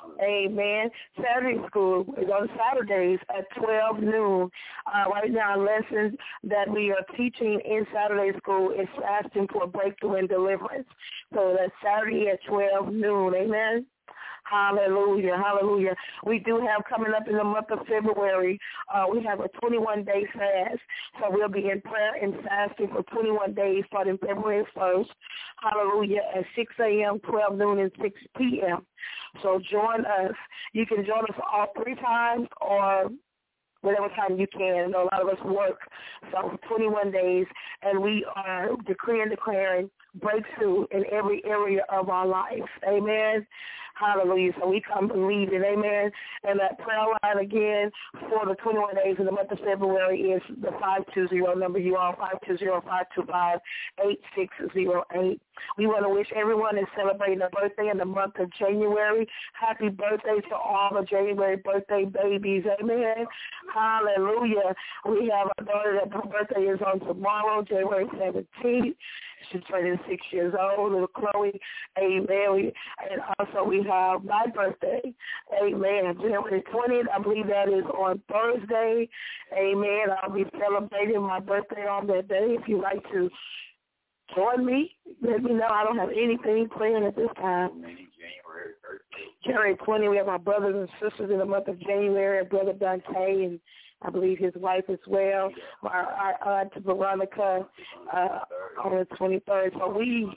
Amen. Saturday school is on Saturdays at twelve noon. Uh, right now, lessons that we are teaching in Saturday school is fasting for breakthrough and deliverance. So that's Saturday at twelve noon. Amen. Hallelujah, hallelujah. We do have coming up in the month of February, uh, we have a twenty-one day fast. So we'll be in prayer and fasting for twenty-one days starting February first. Hallelujah, at six a.m., twelve noon, and six p.m. So join us. You can join us all three times or whatever time you can. I know a lot of us work, so twenty-one days, and we are decreeing, declaring breakthrough in every area of our life. Amen. Hallelujah. So we come believing, amen. And that prayer line again for the twenty-one days in the month of February is the five two zero number you all, five two zero, five two five, eight six zero eight. We want to wish everyone that's celebrating a birthday in the month of January. Happy birthday to all the January birthday babies, amen. Hallelujah. We have a daughter that her birthday is on tomorrow, January seventeenth. She's turning six years old, little Chloe, amen. We, and also we have my birthday, amen, January twentieth. I believe that is on Thursday, amen. I'll be celebrating my birthday on that day. If you'd like to join me, let me know. I don't have anything planned at this time. January twentieth, we have our brothers and sisters in the month of January, Brother Dante and I believe his wife as well, our, our aunt Veronica uh, on the twenty-third. So we,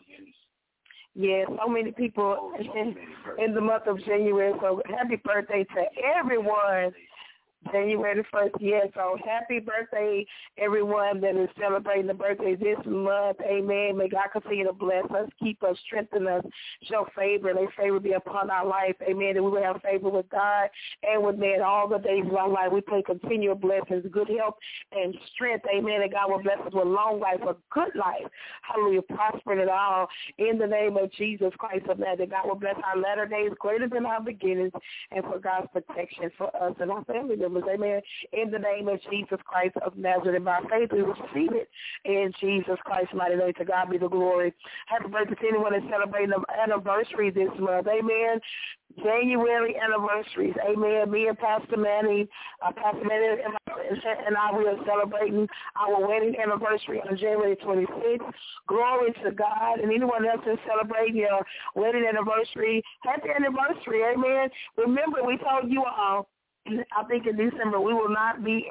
yeah, so many people in, in the month of January. So happy birthday to everyone. January the first, yeah, so happy birthday, everyone that is celebrating the birthday this month, amen. May God continue to bless us, keep us, strengthen us, show favor, may favor be upon our life, amen, that we will have favor with God and with man all the days of our life. We pray continual blessings, good health, and strength, amen, and God will bless us with long life, a good life, hallelujah, prospering it all, in the name of Jesus Christ of Nazareth. God will bless our latter days greater than our beginnings, and for God's protection for us and our family members. Amen. In the name of Jesus Christ of Nazareth, and by faith we receive it in Jesus Christ's mighty name. To God be the glory. Happy birthday to anyone that's celebrating the anniversary this month. Amen. January anniversaries. Amen. Me and Pastor Manny, uh, Pastor Manny and, my, and I, we are celebrating our wedding anniversary on January twenty-sixth. Glory to God. And anyone else that's celebrating your wedding anniversary, happy anniversary. Amen. Remember, we told you all, I think in December we will not be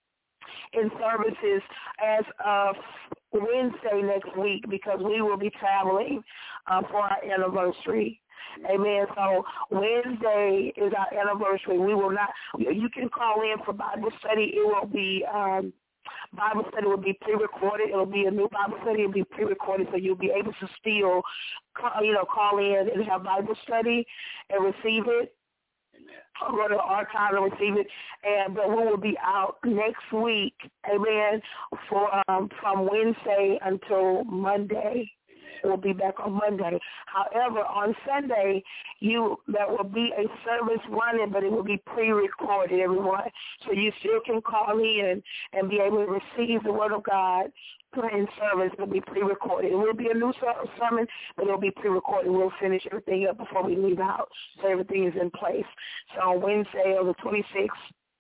in services as of Wednesday next week because we will be traveling uh, for our anniversary. Amen. So Wednesday is our anniversary. We will not, you can call in for Bible study. It will be, um, Bible study will be pre-recorded. It will be a new Bible study. It will be pre-recorded, so you'll be able to still, you know, call in and have Bible study and receive it. I'll go to the archive and receive it, and but we will be out next week, amen, for um, from Wednesday until Monday. We'll be back on Monday. However, on Sunday, you there will be a service running, but it will be pre-recorded, everyone. So you still can call in and be able to receive the Word of God. In service will be pre-recorded. It will be a new sermon, but it will be pre-recorded. We'll finish everything up before we leave out, so everything is in place. So on Wednesday, on the twenty-sixth,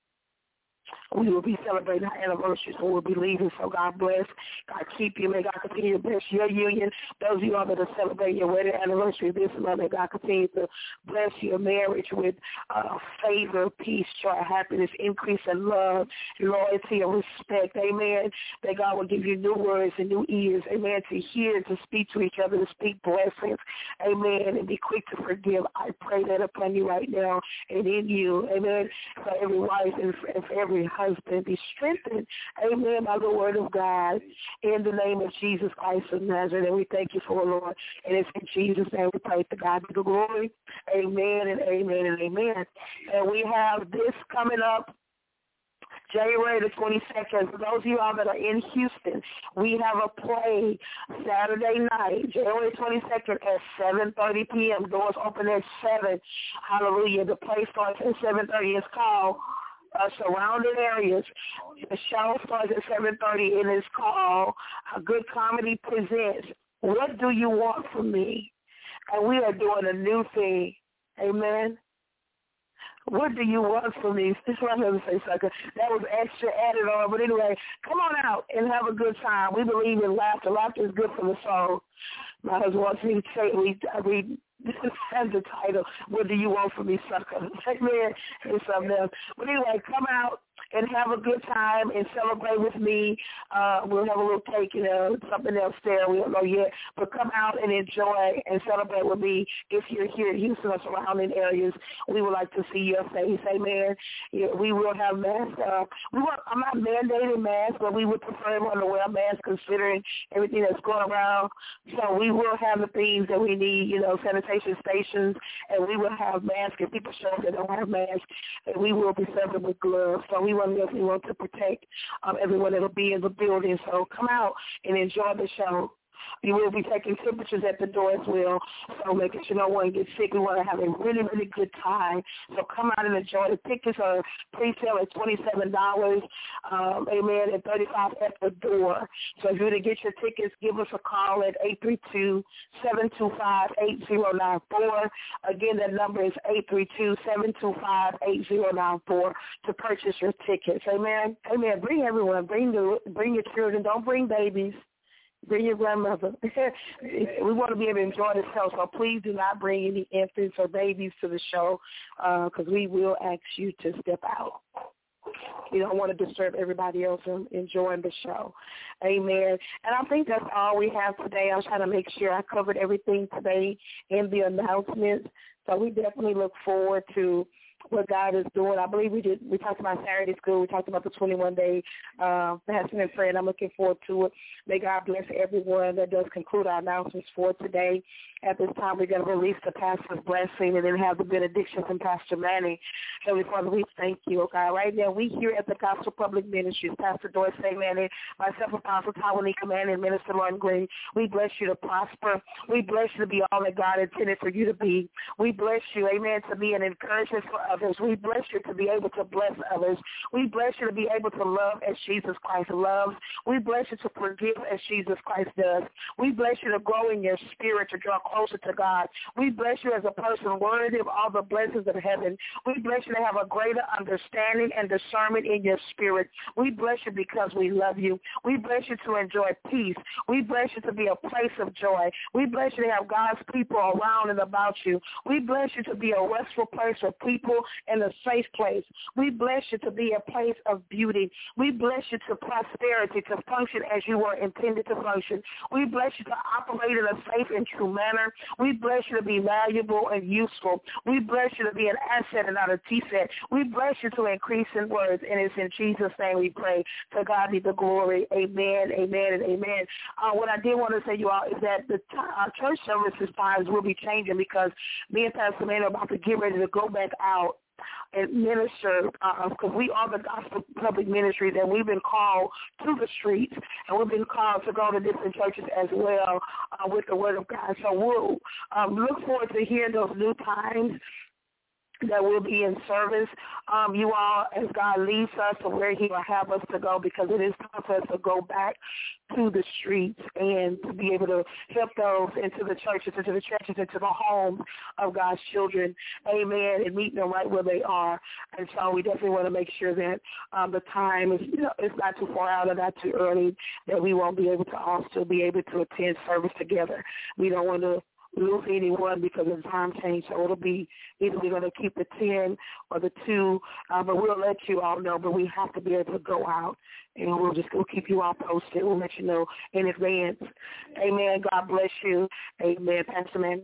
we will be celebrating our anniversary, so we'll be leaving. So God bless. God keep you. May God continue to bless your union. Those of you all that are celebrating your wedding anniversary this month, may God continue to bless your marriage with uh, favor, peace, joy, happiness, increase in love, loyalty, and respect. Amen. That God will give you new words and new ears. Amen. To hear, to speak to each other, to speak blessings. Amen. And be quick to forgive. I pray that upon you right now and in you. Amen. For every wife and for every husband, be strengthened, amen, by the word of God, in the name of Jesus Christ of Nazareth. And we thank you for it, Lord. And it's in Jesus' name we pray. To God be the glory. Amen and amen and amen. And we have this coming up January the twenty-second. For those of you all that are in Houston, we have a play Saturday night, January twenty-second at seven thirty p.m. Doors open at seven. Hallelujah. The play starts at seven thirty. It's called Uh, surrounding areas. The show starts at seven thirty and it's called A Good Comedy Presents What Do You Want From Me? And we are doing a new thing. Amen. What do you want from me? This is what I'm going to say, sucker. That was extra added on. But anyway, come on out and have a good time. We believe in laughter. Laughter is good for the soul. My husband wants me to say, we, we that's the title, What Do You Want From Me, sucker? Amen. It's something else. But anyway, come out and have a good time and celebrate with me. Uh, we'll have a little cake and uh, something else there. We don't know yet. But come out and enjoy and celebrate with me if you're here in Houston or surrounding areas. We would like to see your face. Amen. Yeah, we will have masks. Uh, we want, I'm not mandating masks, but we would prefer everyone to wear a mask considering everything that's going around. So we will have the things that we need, you know, sanitation stations, and we will have masks. If people show up that don't have masks, and we will be serving with gloves. So we want, definitely want to protect um, everyone that will be in the building. So come out and enjoy the show. You will be taking temperatures at the door as well, so making sure no one gets sick. We want to have a really, really good time. So come out and enjoy. The tickets are pre-sale at twenty-seven dollars, um, amen, and thirty-five dollars at the door. So if you want to get your tickets, give us a call at eight three two, seven two five, eight zero nine four. Again, that number is eight three two, seven two five, eight zero nine four to purchase your tickets. Amen. Amen. Bring everyone. Bring the, bring your children. Don't bring babies. Bring your grandmother. We want to be able to enjoy the show, so please do not bring any infants or babies to the show because uh, we will ask you to step out. We don't want to disturb everybody else in enjoying the show. Amen. And I think that's all we have today. I'm trying to make sure I covered everything today in the announcements. So we definitely look forward to what God is doing. I believe we did. We talked about Saturday school. We talked about the twenty-one day uh, fasting and prayer, and I'm looking forward to it. May God bless everyone. That does conclude our announcements for today. At this time, we're going to release the pastor's blessing and then have the benediction from Pastor Manny. Heavenly Father, we thank you, oh God. Right now, we here at the Gospel Public Ministries, Pastor Doris A. Manny, myself, Apostle Tawanika Manny, and Minister Lauren Green, we bless you to prosper. We bless you to be all that God intended for you to be. We bless you, amen, to be an encouragement for others. We bless you to be able to bless others. We bless you to be able to love as Jesus Christ loves. We bless you to forgive as Jesus Christ does. We bless you to grow in your spirit, to draw closer to God. We bless you as a person worthy of all the blessings of heaven. We bless you to have a greater understanding and discernment in your spirit. We bless you because we love you. We bless you to enjoy peace. We bless you to be a place of joy. We bless you to have God's people around and about you. We bless you to be a restful place for people and a safe place. We bless you to be a place of beauty. We bless you to prosperity, to function as you were intended to function. We bless you to operate in a safe and true manner. We bless you to be valuable and useful. We bless you to be an asset and not a defect. We bless you to increase in words, and it's in Jesus' name we pray. To God be the glory. Amen, amen, and amen. Uh, what I did want to say, you all, is that the t- our church services times will be changing because me and Pastor Manny are about to get ready to go back out and minister, because uh, we are the Gospel Public Ministries, and we've been called to the streets, and we've been called to go to different churches as well uh, with the Word of God. So we'll um, look forward to hearing those new times that will be in service. Um, you all, as God leads us to where he will have us to go, because it is time for us to go back to the streets and to be able to help those into the churches, into the churches, into the homes of God's children. Amen. And meet them right where they are. And so we definitely want to make sure that um, the time is, you know, it's not too far out or not too early, that we won't be able to also be able to attend service together. We don't want to lose anyone because of the time change, so it'll be either we're going to keep the ten or the two, uh, but we'll let you all know, but we have to be able to go out, and we'll just we'll keep you all posted. We'll let you know in advance. Amen. God bless you. Amen. Pastor Man.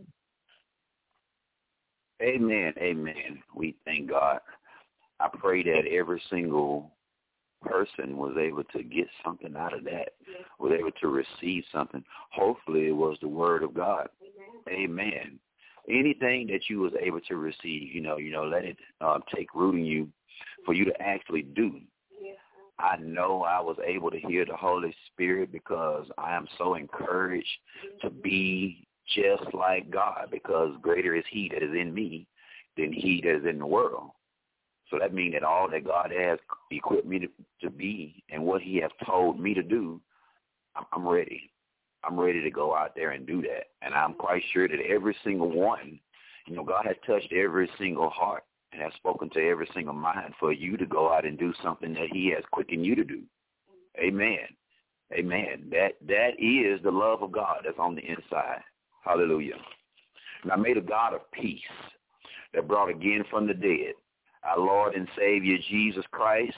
Amen. Amen. We thank God. I pray that every single person was able to get something out of that, was able to receive something. Hopefully it was the word of God. Amen. Amen. Anything that you was able to receive, you know, you know, let it uh, take root in you for you to actually do. Yeah. I know I was able to hear the Holy Spirit because I am so encouraged to be just like God, because greater is he that is in me than he that is in the world. So that means that all that God has equipped me to, to be and what he has told me to do, I'm ready. I'm ready to go out there and do that. And I'm quite sure that every single one, you know, God has touched every single heart and has spoken to every single mind for you to go out and do something that he has quickened you to do. Amen. Amen. That that is the love of God that's on the inside. Hallelujah. Now may the God of peace that brought again from the dead our Lord and Savior Jesus Christ,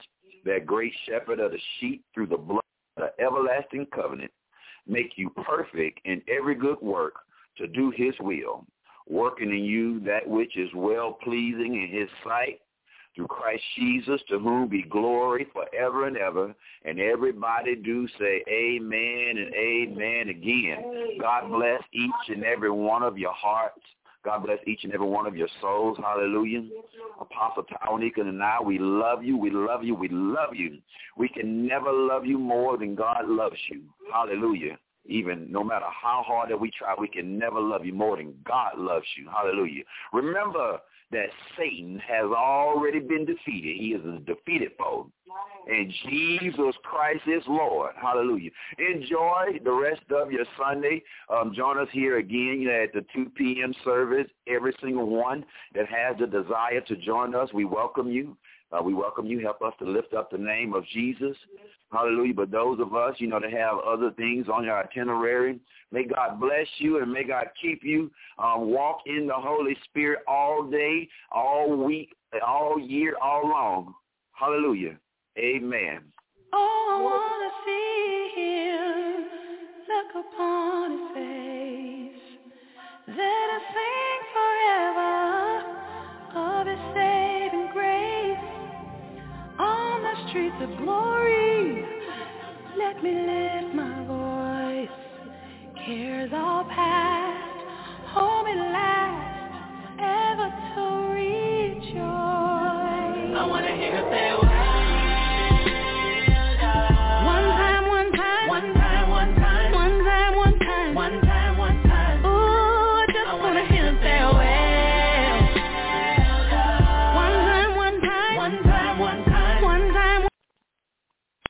that great shepherd of the sheep, through the blood of the everlasting covenant, make you perfect in every good work to do his will, working in you that which is well-pleasing in his sight, through Christ Jesus, to whom be glory forever and ever. And everybody do say amen and amen again. God bless each and every one of your hearts. God bless each and every one of your souls. Hallelujah. Apostle Tawanika and I, we love you. We love you. We love you. We can never love you more than God loves you. Hallelujah. Even no matter how hard that we try, we can never love you more than God loves you. Hallelujah. Remember that Satan has already been defeated. He is a defeated foe. And Jesus Christ is Lord. Hallelujah. Enjoy the rest of your Sunday. Um, join us here again, you know, at the two p.m. service. Every single one that has the desire to join us, we welcome you. Uh, we welcome you. Help us to lift up the name of Jesus. Hallelujah. But those of us, you know, that have other things on your itinerary, may God bless you and may God keep you. Um, walk in the Holy Spirit all day, all week, all year, all long. Hallelujah. Amen. Oh, I want to see him, look upon his face. Let us sing forever of his saving grace. On the streets of glory, let me lift my voice. Cares all past, hold me last, ever to rejoice. I want to hear her say, well, one time, one time, one time, one time, one time, one time, one time, one time. Ooh, I just want to hear her say, well.